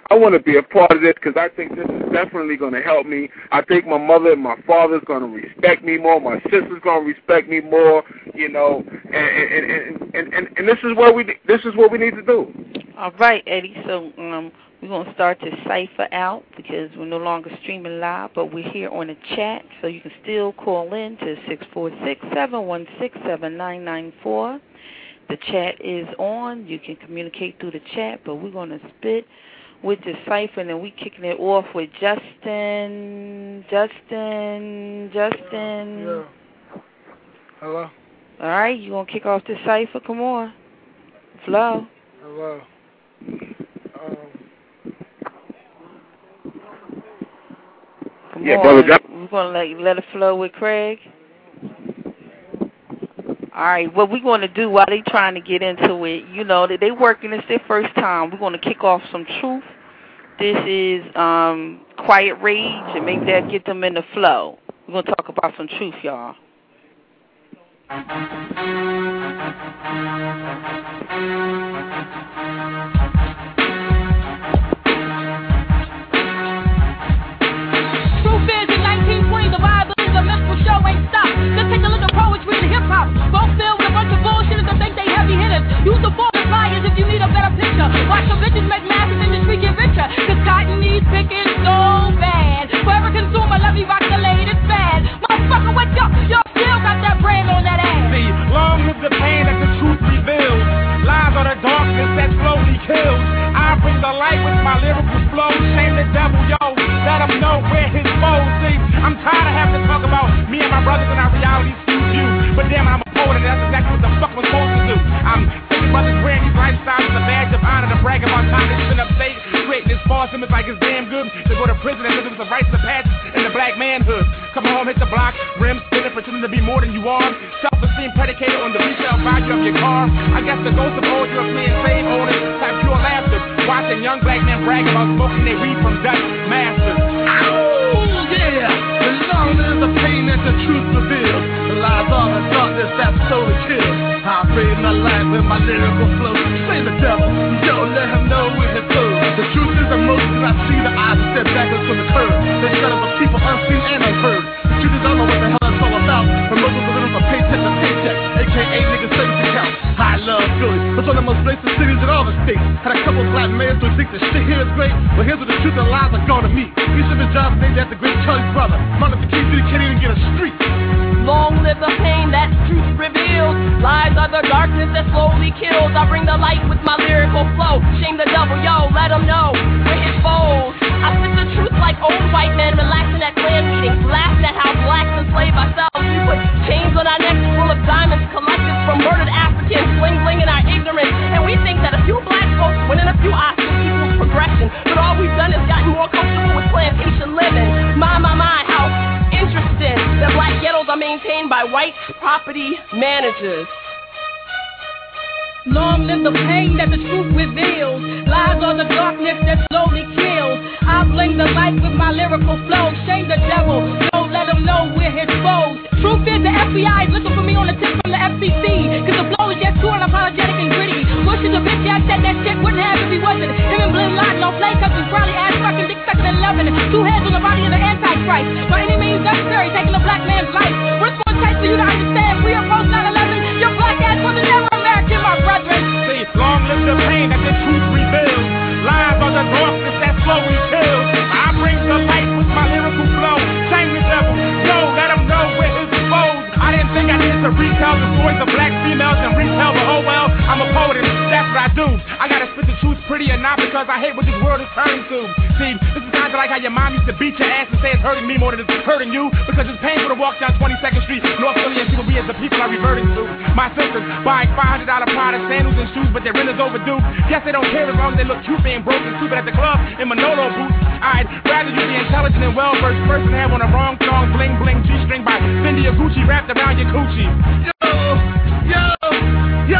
I want to be a part of this because I think this is definitely going to help me. I think my mother and my father's going to respect me more. My sister's going to respect me more. You know, and this is what we need to do. All right, Eddie. So we're going to start this cipher out because we're no longer streaming live, but we're here on the chat, so you can still call in to 646-716-7994. The chat is on. You can communicate through the chat, but we're going to spit with the cipher, and then we kicking it off with Justin. Yeah. Hello? All right, you going to kick off the cipher? Come on. Flow. Hello. Come yeah, on. brother. We're going to let it flow with Craig. All right, what we're going to do while they trying to get into it, you know, they working, it's their first time. We're going to kick off some truth. This is Quiet Rage, and maybe that'll get them in the flow. We're going to talk about some truth, y'all. Truth is, in 1920, the Bible is a mystical show, ain't stopped. Just take a look at poetry and hip-hop. Both filled with a bunch of bullshitters that think they heavy hitters. Use the flyers if you need a better picture. Watch your bitches make masses industry get richer. Cause cotton needs picking so bad. For every consumer, let me rock the latest fad. Motherfucker, wake up, y'all still got that brand on that ass. See, long live the pain that the truth reveals. Lies are the darkness that slowly kills. I bring the light with my lyrical flow. Shame the devil, yo, let him know where his foes. See, I'm tired of having to talk about me and my brothers and our reality skews you. But damn, I'm a poet and that's exactly what the fuck I'm supposed to do. I'm thinking brothers wearing these lifestyles as a badge of honor to brag about time they spend upstate. Creating this false image like it's damn good to go to prison and live with the rights of patches in the black manhood. Come home, hit the block, rim spinning, pretending to be more than you are. Self-esteem predicated on the resale value of your car. I guess the ghost of old European slave owners have pure laughter, watching young black men brag about smoking their weed from Dutch masters. Oh, yeah! As long as the pain that the truth reveals, the lies are the darkness that slowly kills. I breathe my life with my lyrical flow. Say the devil, yo, let him know where his goes. The truth is emotion, I see the eyes and step back into the curve. They shut up for people unseen and unheard. The truth is I don't know what the hell it's all about. From most of the living from paycheck to paycheck, a.k.a. niggas savings account. I love Philly, it's one of the most racist cities in all the states. Had a couple of black mayors who think the shit here is great, but here's where the truth and lies are gonna meet. Each of his jobs named after great Charlie's brother. Martin Luther King can't even get a street. Long live the pain that truth reveals. Lies are the darkness that slowly kills. I bring the light with my lyrical flow. Shame the devil, yo, let him know we're his foes. I spit the truth like old white men relaxing at clan meetings, laughing at how blacks enslave ourselves. We put chains on our necks full of diamonds collected from murdered Africans, bling-bling in our ignorance. And we think that a few black folks winning a few Oscars equals progression. But all we've done is gotten more comfortable with plantation living. My, how interesting that black ghettos are maintained by white property managers. Long live the pain that the truth reveals. Lies are the darkness that slowly kills. I bring the light with my lyrical flow. Shame the devil, don't let him know we're his foes. Truth is the FBI is looking for me on the tip from the FCC. Cause the flow is just too unapologetic and gritty. Bush is a bitch ass said that shit wouldn't have if he wasn't. Him and Blin Laden on play cause he's probably ass fucking dick sucking and loving. Two heads on the body of the Antichrist. By any means necessary, taking a black man's life. What's going to take for you to understand? We are post 9/11. Your black ass was never American, my brethren. See, long live the pain that the truth reveals. Lies are the darkness that slowly kills. I bring the light with my lyrical flow. Shame the devil, yo, let him know where his foes. I didn't think I needed to retell the stories of black females and retell, but oh well, I'm a poet and that's what I do. I gotta spit the truth pretty or not because I hate what this world is turning to. See, this is kind of like how your mom used to beat your ass and say it's hurting me more than it's hurting you because it's painful to walk down 22nd Street, North Philly, and people be as the people are reverting to. My sisters buying $500 Prada sandals and shoes, but their rent is overdue. Yes, they don't care as long as they look cute being broke and stupid at the club in Manolo boots. I'd rather you be intelligent and well-versed person than have on a wrong song, bling bling G-string by Fendi or Gucci wrapped around your coochie. Yo!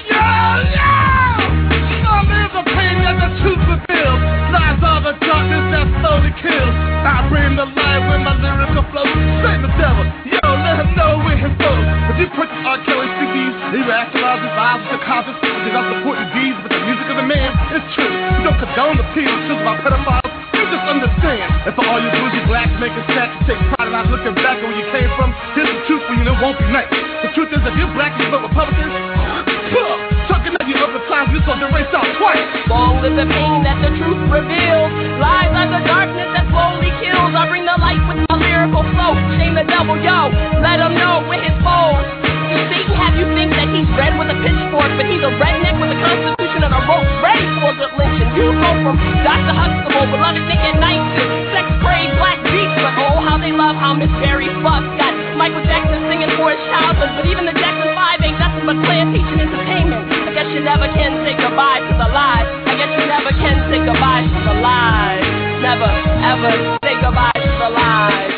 Long live the pain that the truth reveals. Lies are the darkness that slowly kills. I bring the light with my lyrical flow. Say the devil, yo, let him know we're his foes. If you put R. Kelly CDs, he rationalizes lives with the conscience, which is not supporting deeds, but the music of the man is true. You don't condone Don't appeal to my pedophiles. You just understand. And for all you bougie blacks making stats, you take pride in not looking back at where you came from. Here's the truth for you, and it won't be nice. The truth is, if you're black and you vote Republicans, talking at you other times, you saw the race out twice. Long live the pain that the truth reveals. Lies are the darkness that slowly kills. I bring the light with my lyrical flow. Shame the devil, yo. Let him know with his foes. You Satan have you think that he's red with a pitchfork, but he's a redneck with a constitution and a rope ready for good lynching. You go from Dr. Huxtable, beloved Nick and Night to sex crazed black beats, but oh how they love how Miss Berry fucks. Got Michael Jackson singing for his childhood, but even the Jackson 5 ain't nothing but plantation entertainment. I guess you never can say goodbye to the lies. I guess you never can say goodbye to the lies. Never ever say goodbye to the lies.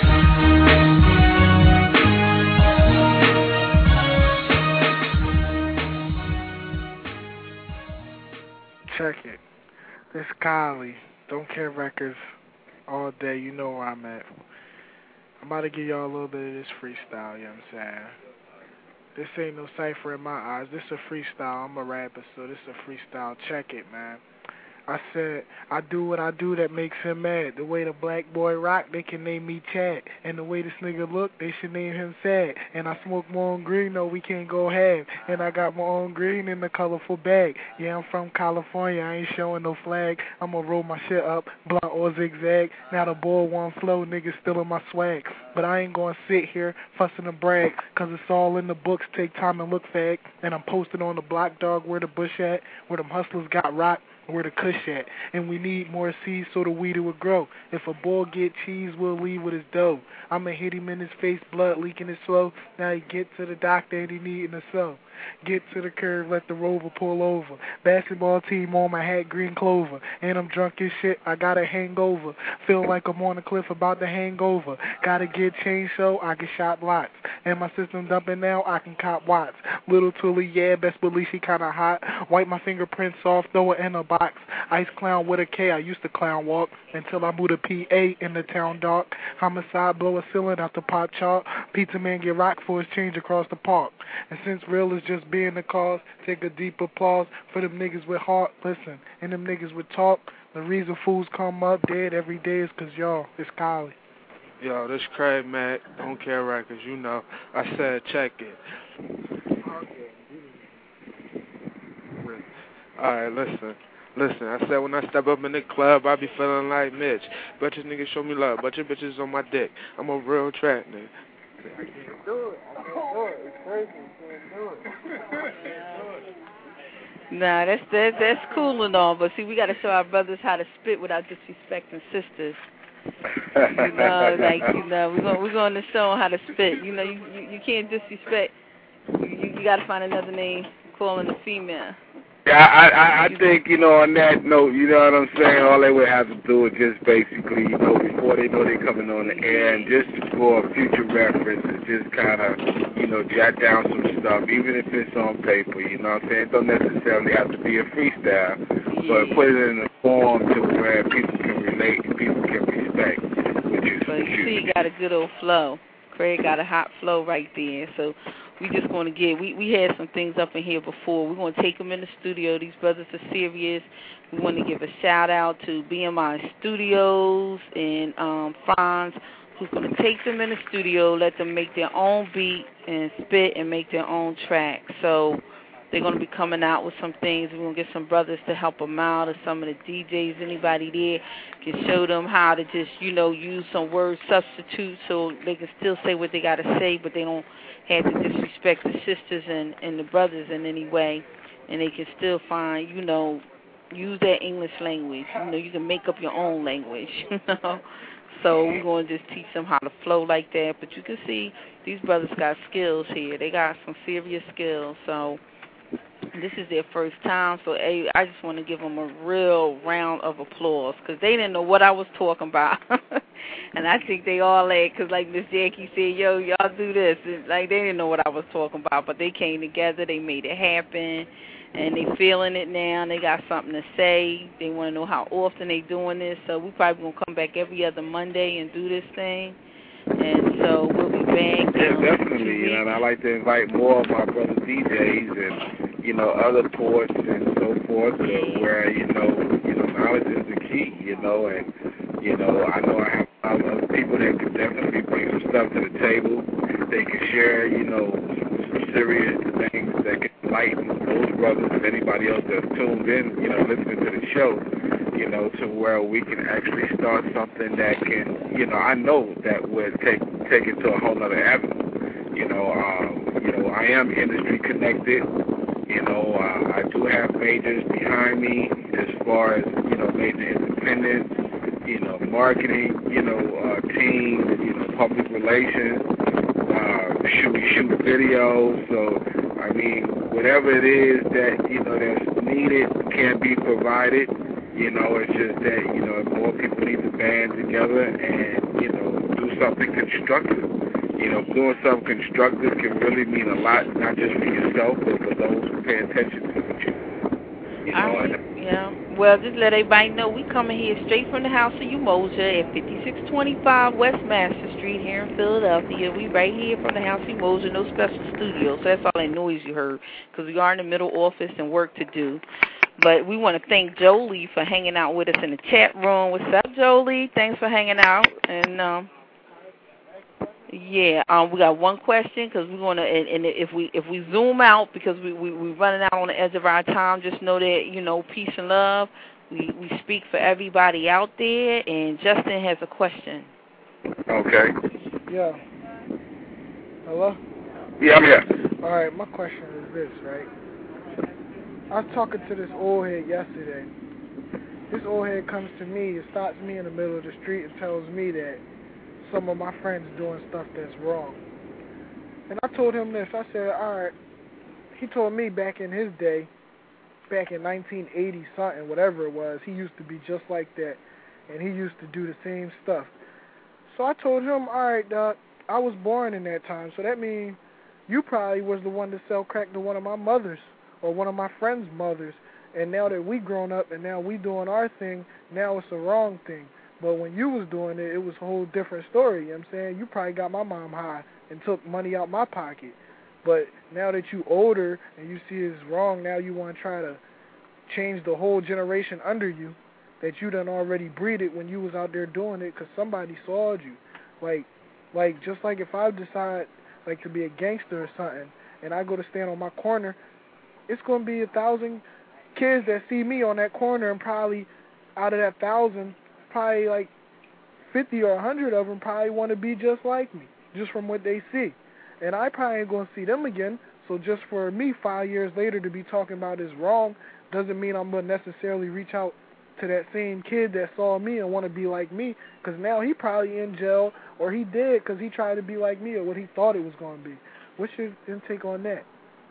Check it. This Kylie. Don't Care Records all day. You know where I'm at. I'm about to give y'all a little bit of this freestyle, you know what I'm saying? This ain't no cipher in my eyes. This a freestyle. I'm a rapper, so this a freestyle. Check it, man. I said, I do what I do that makes him mad. The way the black boy rock, they can name me Chad. And the way this nigga look, they should name him Sad. And I smoke my own green, no, we can't go half. And I got my own green in the colorful bag. Yeah, I'm from California, I ain't showing no flag. I'ma roll my shit up, blunt or zigzag. Now the ball one flow, niggas still in my swag. But I ain't gonna sit here fussing and brag, cause it's all in the books, take time and look fag. And I'm posted on the block, dog, where the bush at, where them hustlers got rocked. Where the kush at, and we need more seeds so the weed will grow. If a boy get cheese, we'll leave with his dough. I'ma hit him in his face, blood leaking his slow. Now he get to the doctor and he needing a soul. Get to the curve, let the rover pull over. Basketball team on my hat, green clover. And I'm drunk as shit, I got a hangover. Feel like I'm on a cliff about to hang over. Gotta get changed so I can shop lots. And my system dumping now, I can cop watts. Little Tully, yeah, best believe she kinda hot. Wipe my fingerprints off, throw it in a box. Ice clown with a K, I used to clown walk. Until I moved to PA in the town dark. Homicide, blow a ceiling out the pop chart. Pizza man get rocked for his change across the park. And since real is just being the cause, take a deep applause for them niggas with heart. Listen, and them niggas with talk. The reason fools come up dead every day is cause y'all, it's Kylie. Yo, this Craig Mack, Don't Care Records, you know. I said check it. Alright, listen, I said when I step up in the club, I be feeling like Mitch. But your niggas show me love, but your bitches on my dick. I'm a real trap nigga. I can't do it. It's crazy. I can't do it. Nah, that's cool and all, but see, we got to show our brothers how to spit without disrespecting sisters. You know, we're going to show them how to spit. You know, you can't disrespect. You got to find another name calling a female. Yeah, I think, you know, on that note, you know what I'm saying, all they would have to do is just basically, you know, before they know they're coming on the air, and just for future reference, is just kind of, you know, jot down some stuff, even if it's on paper, you know what I'm saying? It don't necessarily have to be a freestyle, but put it in a form to where people can relate and people can respect what you But see, got a good old flow. Craig got a hot flow right there, so we just going to get, we had some things up in here before. We're going to take them in the studio. These brothers are serious. We want to give a shout-out to BMI Studios and Franz, who's going to take them in the studio, let them make their own beat and spit and make their own track. So they're going to be coming out with some things. We're going to get some brothers to help them out, or some of the DJs, anybody there can show them how to just, you know, use some word substitutes so they can still say what they got to say, but they don't have to disrespect the sisters and the brothers in any way, and they can still find, you know, use that English language. You know, you can make up your own language, you know. So we're going to just teach them how to flow like that. But you can see these brothers got skills here. They got some serious skills. So this is their first time. So I just want to give them a real round of applause, because they didn't know what I was talking about. And I think they all laughed, because like Miss Jackie said, yo, y'all do this. And, like, they didn't know what I was talking about, but they came together. They made it happen. And they feeling it now. They got something to say. They want to know how often they doing this. So we probably going to come back every other Monday and do this thing. And so we'll be back. Yeah, definitely. And I like to invite more of my brother DJs and, you know, other ports and so forth, where, you know, knowledge is the key, and, I know I have other people that can definitely bring some stuff to the table. They can share, some serious things that can enlighten those brothers and anybody else that's tuned in, listening to the show, to where we can actually start something that can, I know that would take it to a whole other avenue. I am industry connected. I do have majors behind me as far as, major independents, marketing, teams, public relations, shoot videos. So, I mean, whatever it is that, that's needed can be provided. It's just that, more people need to band together and, do something constructive. Doing something constructive can really mean a lot, not just for yourself, but for those who pay attention to you. Yeah. Well, just let everybody know we coming here straight from the house of Umoja at 5625 West Master Street here in Philadelphia. We right here from the house of Umoja, no special studio. So that's all that noise you heard, because we are in the middle office and work to do. But we want to thank Jolie for hanging out with us in the chat room. What's up, Jolie? Thanks for hanging out. And we got one question, because we're gonna, and if we zoom out, because we're running out on the edge of our time, just know that peace and love. We speak for everybody out there, and Justin has a question. Okay. Yeah. Hello? Yeah, I'm here. All right, my question is this, right? I was talking to this old head yesterday. This old head comes to me and stops me in the middle of the street and tells me that some of my friends doing stuff that's wrong. And I told him this. I said, all right. He told me back in his day, back in 1980 something, whatever it was, he used to be just like that, and he used to do the same stuff. So I told him, all right, Doc, I was born in that time, so that means you probably was the one to sell crack to one of my mothers or one of my friends' mothers, and now that we grown up and now we doing our thing, now it's a wrong thing. But when you was doing it, it was a whole different story, you know what I'm saying? You probably got my mom high and took money out my pocket. But now that you older and you see it's wrong, now you want to try to change the whole generation under you that you done already breeded when you was out there doing it because somebody sawed you. Like just like if I decide like to be a gangster or something and I go to stand on my corner, it's going to be 1,000 kids that see me on that corner, and probably out of that 1,000, probably like 50 or 100 of them probably want to be just like me, just from what they see. And I probably ain't going to see them again, so just for me 5 years later to be talking about is wrong doesn't mean I'm going to necessarily reach out to that same kid that saw me and want to be like me, because now he probably in jail, or he did because he tried to be like me or what he thought it was going to be. What's your intake on that?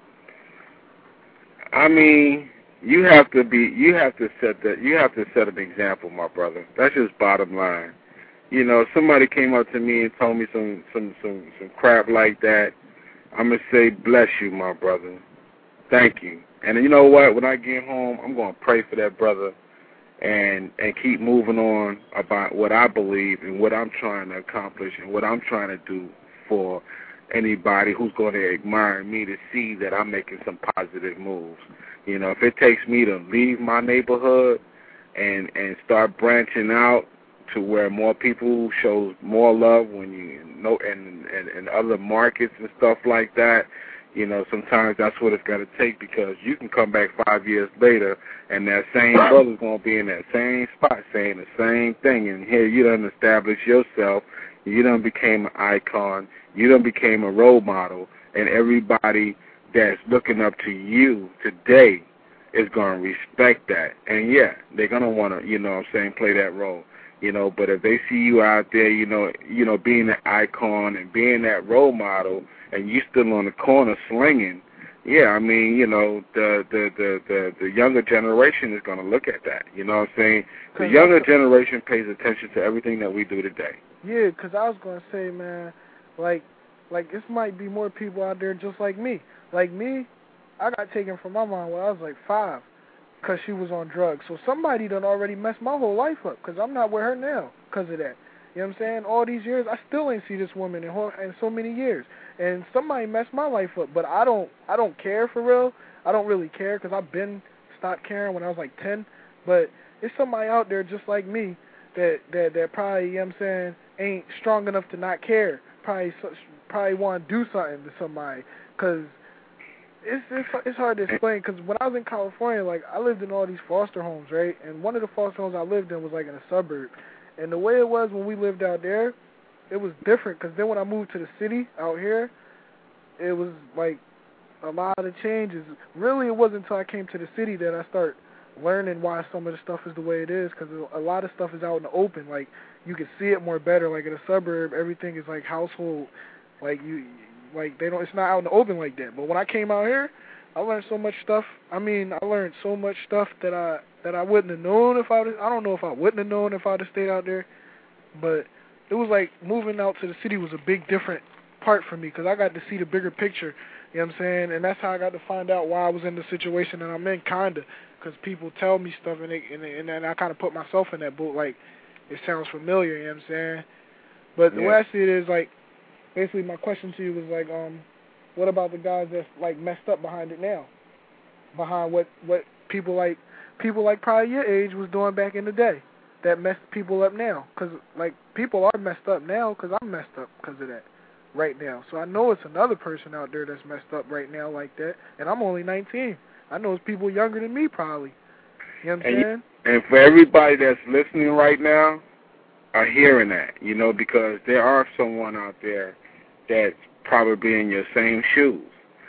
I mean, you have to set an example, my brother. That's just bottom line. Somebody came up to me and told me some crap like that. I'm gonna say, bless you, my brother. Thank you. And you know what? When I get home, I'm gonna pray for that brother and keep moving on about what I believe and what I'm trying to accomplish and what I'm trying to do for anybody who's going to admire me to see that I'm making some positive moves. If it takes me to leave my neighborhood and start branching out to where more people show more love when and other markets and stuff like that, sometimes that's what it's got to take, because you can come back 5 years later and that same brother's going to be in that same spot saying the same thing, and here you done established yourself, you done became an icon, you done became a role model, and everybody that's looking up to you today is going to respect that. And yeah, they're going to want to, play that role. But if they see you out there, being an icon and being that role model, and you still on the corner slinging, yeah, I mean, the younger generation is going to look at that. You know what I'm saying? The younger generation pays attention to everything that we do today. Yeah, because I was going to say, man, like this might be more people out there just like me. Like me, I got taken from my mom when I was like 5 because she was on drugs. So somebody done already messed my whole life up because I'm not with her now because of that. You know what I'm saying? All these years, I still ain't see this woman in so many years. And somebody messed my life up. But I don't care for real. I don't really care because I've been stopped caring when I was like 10. But it's somebody out there just like me that probably, you know what I'm saying, ain't strong enough to not care. Probably want to do something to somebody, because it's hard to explain. Because when I was in California, like, I lived in all these foster homes, right? And one of the foster homes I lived in was like in a suburb. And the way it was when we lived out there, it was different. Because then when I moved to the city out here, it was like a lot of changes. Really, it wasn't until I came to the city that I started learning why some of the stuff is the way it is, because a lot of stuff is out in the open. Like, you can see it more better. Like, in a suburb, everything is like household. Like, it's not out in the open like that. But when I came out here, I learned so much stuff. I learned so much stuff that I wouldn't have known if I don't know if I wouldn't have known if I'd have stayed out there. But it was like moving out to the city was a big different part for me, because I got to see the bigger picture. You know what I'm saying? And that's how I got to find out why I was in the situation that I'm in, kinda. Because people tell me stuff, and then I kind of put myself in that boat, like, it sounds familiar, you know what I'm saying? But the way I see it is, like, basically my question to you was, like, what about the guys that's, like, messed up behind it now? Behind what people like probably your age was doing back in the day that messed people up now. Because, like, people are messed up now because I'm messed up because of that right now. So I know it's another person out there that's messed up right now like that, and I'm only 19. I know it's people younger than me, probably. You know what I'm saying? And for everybody that's listening right now, are hearing that, you know, because there are someone out there that's probably in your same shoes,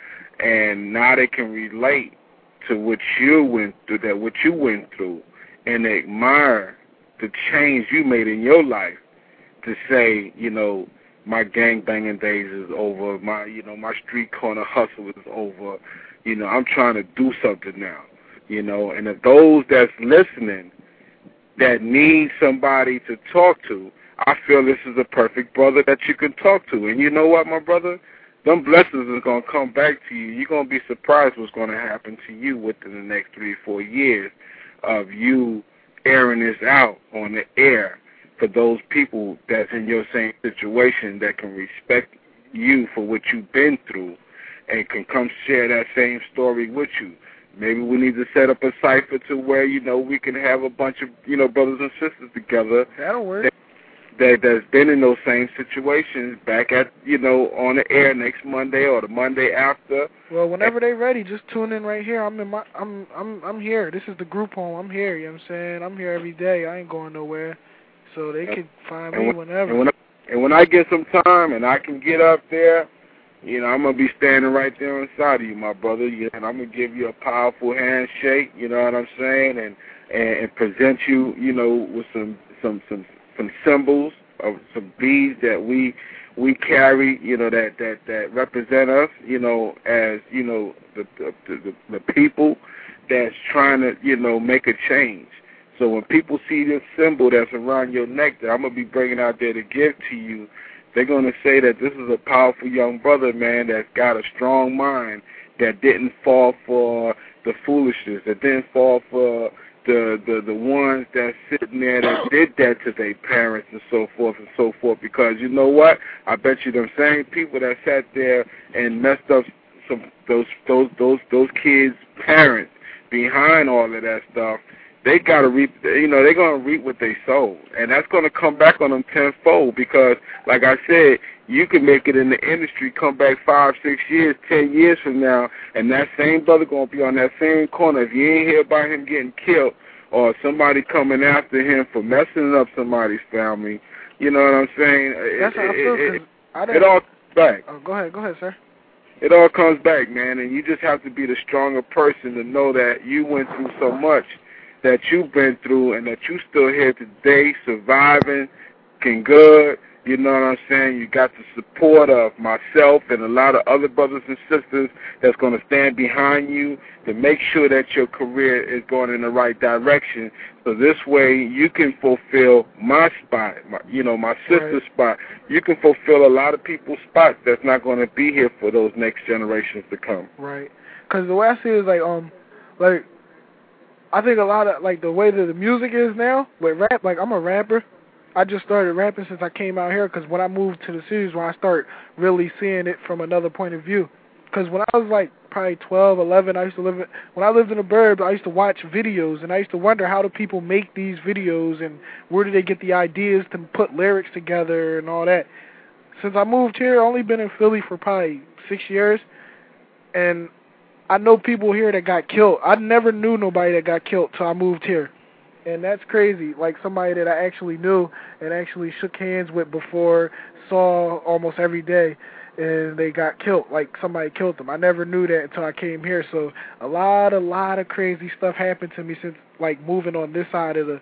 and now they can relate to what you went through, and they admire the change you made in your life to say, you know, my gangbanging days is over, my street corner hustle is over. You know, I'm trying to do something now, you know. And if those that's listening that need somebody to talk to, I feel this is a perfect brother that you can talk to. And you know what, my brother? Them blessings are going to come back to you. You're going to be surprised what's going to happen to you within the next 3 or 4 years of you airing this out on the air for those people that's in your same situation that can respect you for what you've been through and can come share that same story with you. Maybe we need to set up a cipher to where, you know, we can have a bunch of, you know, brothers and sisters together. That'll work. That's been in those same situations back at, you know, on the air next Monday or the Monday after. Well, whenever they're ready, just tune in right here. I'm here. This is the group home. I'm here, you know what I'm saying? I'm here every day. I ain't going nowhere. So they can find me whenever. And when I get some time and I can get up there, you know, I'm going to be standing right there inside of you, my brother, and I'm going to give you a powerful handshake, you know what I'm saying, and present you, you know, with some symbols of some beads that we carry, you know, that represent us, you know, as, you know, the people that's trying to, you know, make a change. So when people see this symbol that's around your neck that I'm going to be bringing out there to give to you, they're going to say that this is a powerful young brother, man, that's got a strong mind, that didn't fall for the foolishness, that didn't fall for the ones that's sitting there that did that to their parents and so forth. Because you know what? I bet you them same people that sat there and messed up those kids' parents behind all of that stuff, they gotta reap. You know, they're gonna reap what they sowed, and that's gonna come back on them tenfold. Because, like I said, you can make it in the industry, come back 5, 6 years, 10 years from now, and that same brother gonna be on that same corner. If you ain't hear about him getting killed or somebody coming after him for messing up somebody's family, you know what I'm saying? That's how I feel. It all comes back. Oh, go ahead, sir. It all comes back, man, and you just have to be the stronger person to know that you went through so much that you've been through and that you still here today, surviving, looking good. You know what I'm saying? You got the support of myself and a lot of other brothers and sisters that's going to stand behind you to make sure that your career is going in the right direction. So this way you can fulfill my spot, my sister's spot. You can fulfill a lot of people's spots that's not going to be here for those next generations to come. Right. Because the way I see it is like I think a lot of, like, the way that the music is now with rap, like, I'm a rapper. I just started rapping since I came out here, because when I moved to the cities, when I start really seeing it from another point of view. Because when I was, like, probably 12, 11. When I lived in the burbs, I used to watch videos, and I used to wonder how do people make these videos, and where do they get the ideas to put lyrics together and all that. Since I moved here, I've only been in Philly for probably 6 years, and I know people here that got killed. I never knew nobody that got killed till I moved here. And that's crazy. Like somebody that I actually knew and actually shook hands with before, saw almost every day, and they got killed. Like somebody killed them. I never knew that until I came here. So a lot of crazy stuff happened to me since like moving on this side of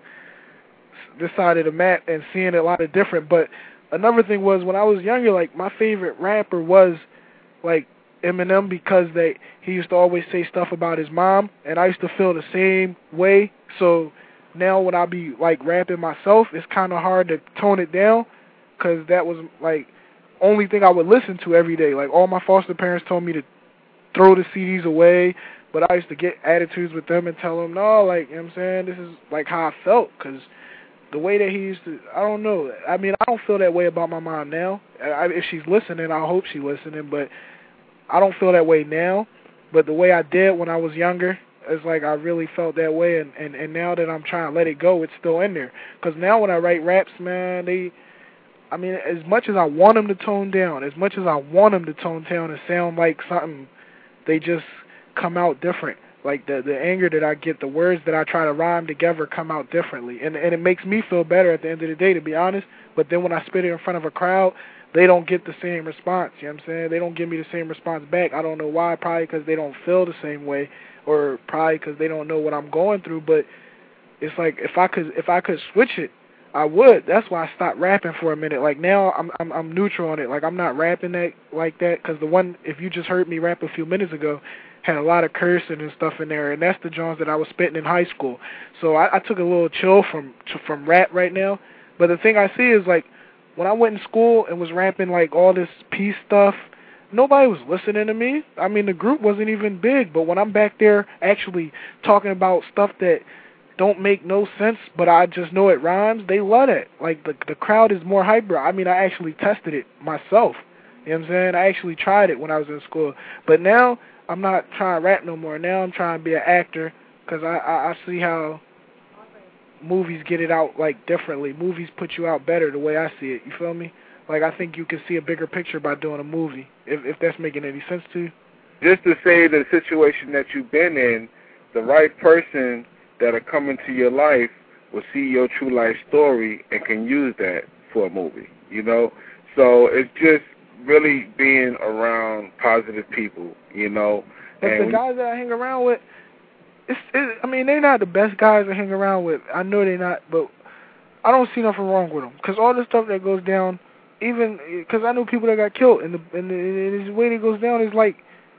the map and seeing a lot of different. But another thing was when I was younger, like my favorite rapper was like Eminem because he used to always say stuff about his mom, and I used to feel the same way. So now when I be like rapping myself, it's kind of hard to tone it down because that was like only thing I would listen to every day. Like all my foster parents told me to throw the CDs away, but I used to get attitudes with them and tell them, no, like, you know what I'm saying, this is like how I felt because the way that he used to, I don't know. I mean, I don't feel that way about my mom now. If she's listening, I hope she's listening, but I don't feel that way now. But the way I did when I was younger, it's like I really felt that way, and now that I'm trying to let it go, it's still in there. Because now when I write raps, man, as much as I want them to tone down, and sound like something, they just come out different. Like the anger that I get, the words that I try to rhyme together come out differently. And it makes me feel better at the end of the day, to be honest. But then when I spit it in front of a crowd, they don't get the same response, you know what I'm saying? They don't give me the same response back. I don't know why, probably because they don't feel the same way, or probably because they don't know what I'm going through. But it's like if I could switch it, I would. That's why I stopped rapping for a minute. Like now I'm neutral on it. Like I'm not rapping that like that because the one, if you just heard me rap a few minutes ago, had a lot of cursing and stuff in there, and that's the Jones that I was spitting in high school. So I took a little chill from rap right now. But the thing I see is like when I went in school and was rapping like all this peace stuff, nobody was listening to me. I mean, the group wasn't even big, but when I'm back there actually talking about stuff that don't make no sense, but I just know it rhymes, they love it. Like the crowd is more hyper. I mean, I actually tested it myself. You know what I'm saying? I actually tried it when I was in school. But now I'm not trying to rap no more. Now I'm trying to be an actor because I see how movies get it out like differently. Movies put you out better the way I see it. You feel me? Like I think you can see a bigger picture by doing a movie, if that's making any sense to you. Just to say the situation that you've been in, the right person that'll come into your life will see your true life story and can use that for a movie, you know? So it's just really being around positive people, you know? But the guys that I hang around with, I mean, they're not the best guys to hang around with. I know they're not, but I don't see nothing wrong with them. Because all the stuff that goes down, even, because I know people that got killed, and the way it goes down is like,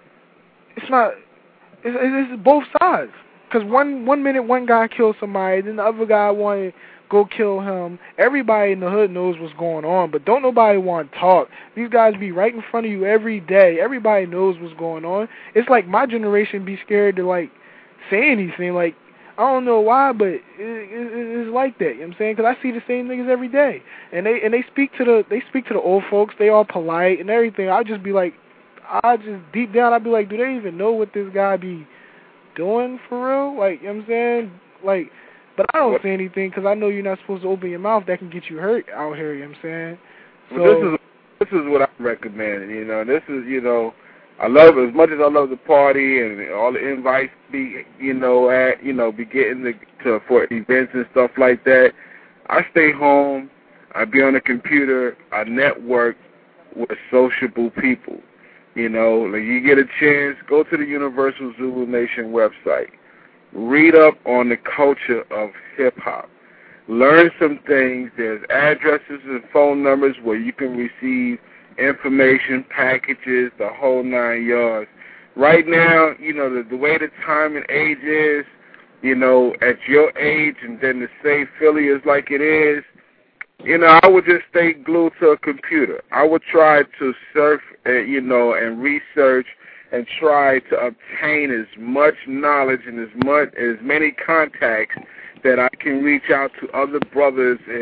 it's both sides. Because one minute one guy kills somebody, then the other guy wanted to go kill him. Everybody in the hood knows what's going on, but don't nobody want to talk. These guys be right in front of you every day. Everybody knows what's going on. It's like my generation be scared to, like, say anything. Like, I don't know why, but it's like that. You know what I'm saying? Because I see the same niggas every day, and they speak to the old folks. They all polite and everything. I just be like, deep down, I'd be like, do they even know what this guy be doing for real? Like, you know what I'm saying? Like, but I don't say anything because I know you're not supposed to open your mouth. That can get you hurt out here. You know what I'm saying? So well, this is what I recommend. You know, this is, you know, I love, as much as I love the party and all the invites be, you know, be getting for events and stuff like that. I stay home. I be on the computer. I network with sociable people. You know, like you get a chance, go to the Universal Zulu Nation website. Read up on the culture of hip-hop. Learn some things. There's addresses and phone numbers where you can receive information, packages, the whole 9 yards. Right now, you know, the way the time and age is, you know, at your age, and then to say Philly is like it is, you know, I would just stay glued to a computer. I would try to surf, you know, and research and try to obtain as much knowledge and as many contacts that I can reach out to other brothers and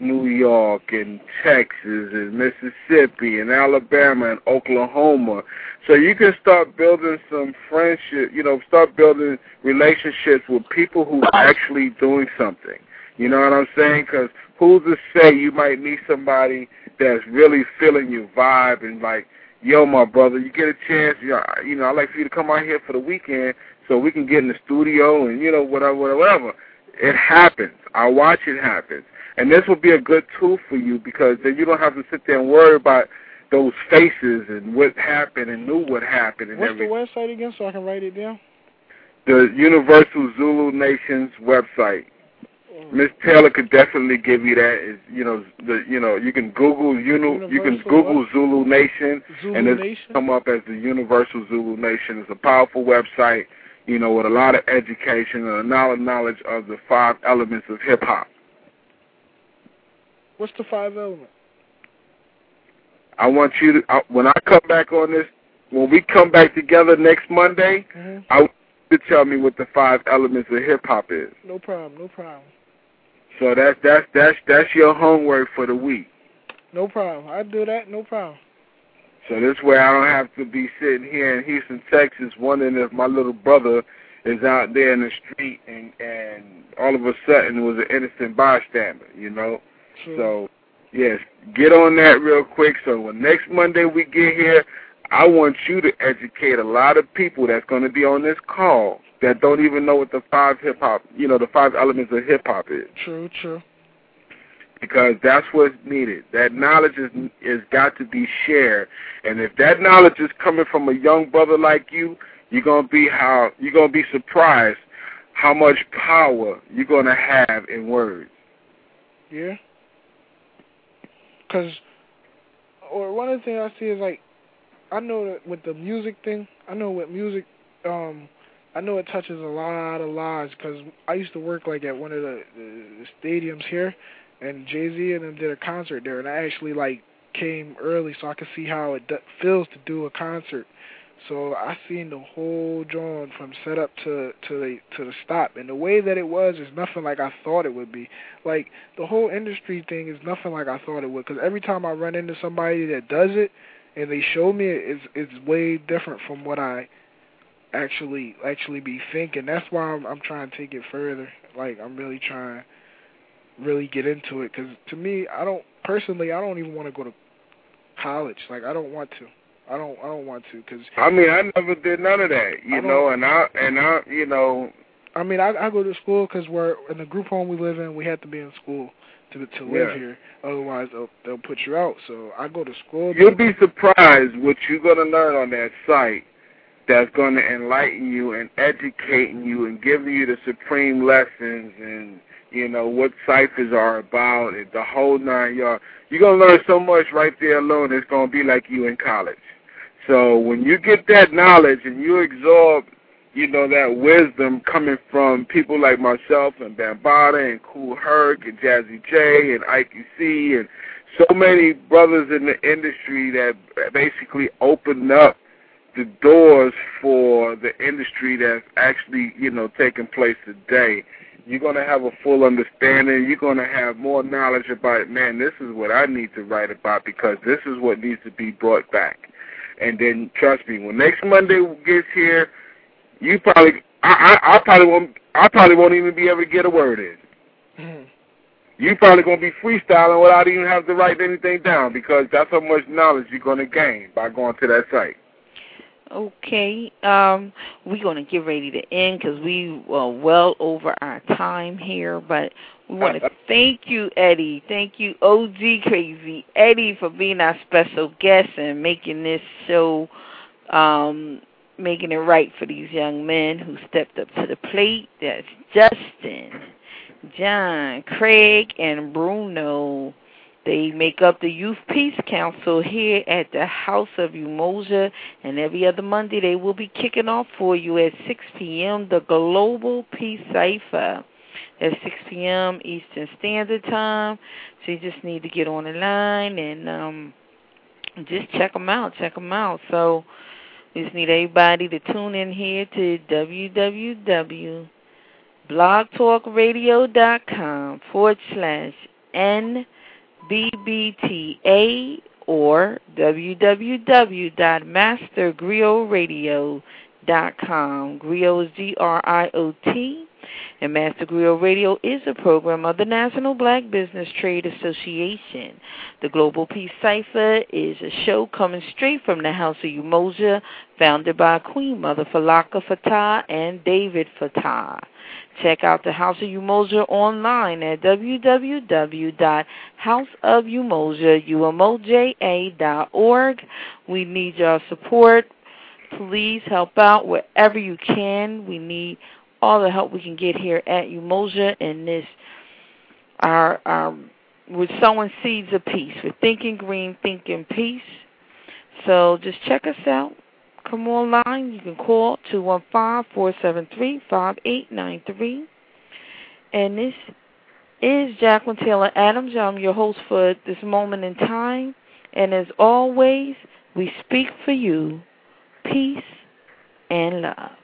New York and Texas and Mississippi and Alabama and Oklahoma. So you can start building some friendship, start building relationships with people who are actually doing something. You know what I'm saying? Because who's to say you might meet somebody that's really feeling your vibe and like, yo, my brother, you get a chance, I'd like for you to come out here for the weekend so we can get in the studio and, whatever. It happens. I watch it happen. And this will be a good tool for you because then you don't have to sit there and worry about those faces and what happened and knew what happened and everything. What's the website again so I can write it down? The Universal Zulu Nation's website. Miss Taylor could definitely give you that. You can Google Zulu Nation, and it'll come up as the Universal Zulu Nation. It's a powerful website, with a lot of education and a knowledge of the 5 elements of hip hop. What's the 5 elements? I want you to, when I come back on this, when we come back together next Monday, I want you to tell me what the 5 elements of hip hop is. No problem. So that's your homework for the week. No problem. I do that. No problem. So this way I don't have to be sitting here in Houston, Texas, wondering if my little brother is out there in the street and all of a sudden was an innocent bystander, True. So, yes, get on that real quick. So when next Monday we get here, I want you to educate a lot of people that's going to be on this call that don't even know what the 5 hip-hop, the 5 elements of hip-hop is. True. Because that's what's needed. That knowledge is got to be shared. And if that knowledge is coming from a young brother like you, you're gonna be surprised how much power you're gonna have in words. Yeah. Because, or one of the things I see is like, I know that with the music thing, I know it touches a lot of lives because I used to work like at one of the stadiums here, and Jay-Z and them did a concert there, and I actually like came early so I could see how it feels to do a concert. So I seen the whole joint from setup to the stop, and the way that it was is nothing like I thought it would be. Like the whole industry thing is nothing like I thought it would, because every time I run into somebody that does it and they show me it, it's way different from what I actually be thinking. That's why I'm trying to take it further. Like I'm really trying to really get into it, because to me, I don't even want to go to college. Like I don't want to. I don't want to, because I never did none of that, I go to school because we're in the group home we live in. We have to be in school to live here, otherwise they'll put you out. So I go to school. You'll be surprised what you're gonna learn on that site. That's gonna enlighten you and educating you and giving you the supreme lessons and what ciphers are about and the whole 9 yards. You're gonna learn so much right there alone. It's gonna be like you in college. So when you get that knowledge and you absorb, that wisdom coming from people like myself and Bambaataa and Kool Herc and Jazzy J and Ike C and so many brothers in the industry that basically opened up the doors for the industry that's actually, taking place today, you're going to have a full understanding. You're going to have more knowledge about it. Man, this is what I need to write about because this is what needs to be brought back. And then, trust me, when next Monday gets here, you I probably won't even be able to get a word in. Mm-hmm. You probably going to be freestyling without even having to write anything down because that's how much knowledge you're going to gain by going to that site. Okay, we're going to get ready to end because we are well over our time here, but we want to thank you, Eddie. Thank you, OG Crazy Eddie, for being our special guest and making this show, making it right for these young men who stepped up to the plate. That's Justin, John, Craig, and Bruno. They make up the Youth Peace Council here at the House of Umoja, and every other Monday they will be kicking off for you at 6 p.m., the Global Peace Cipher at 6 p.m. Eastern Standard Time. So you just need to get on the line and just check them out. So we just need everybody to tune in here to www.blogtalkradio.com/ NBBTA or www.mastergriotradio.com. Griot is Griot. And Master Griot Radio is a program of the National Black Business Trade Association. The Global Peace Cipher is a show coming straight from the House of Umoja, founded by Queen Mother Falaka Fatah and David Fatah. Check out the House of Umoja online at www.houseofumoja.org. We need your support. Please help out wherever you can. We need all the help we can get here at Umoja in this. We're sowing seeds of peace. We're thinking green, thinking peace. So just check us out. Come online. You can call 215-473-5893. And this is Jacqueline Taylor Adams. I'm your host for this moment in time. And as always, we speak for you. Peace and love.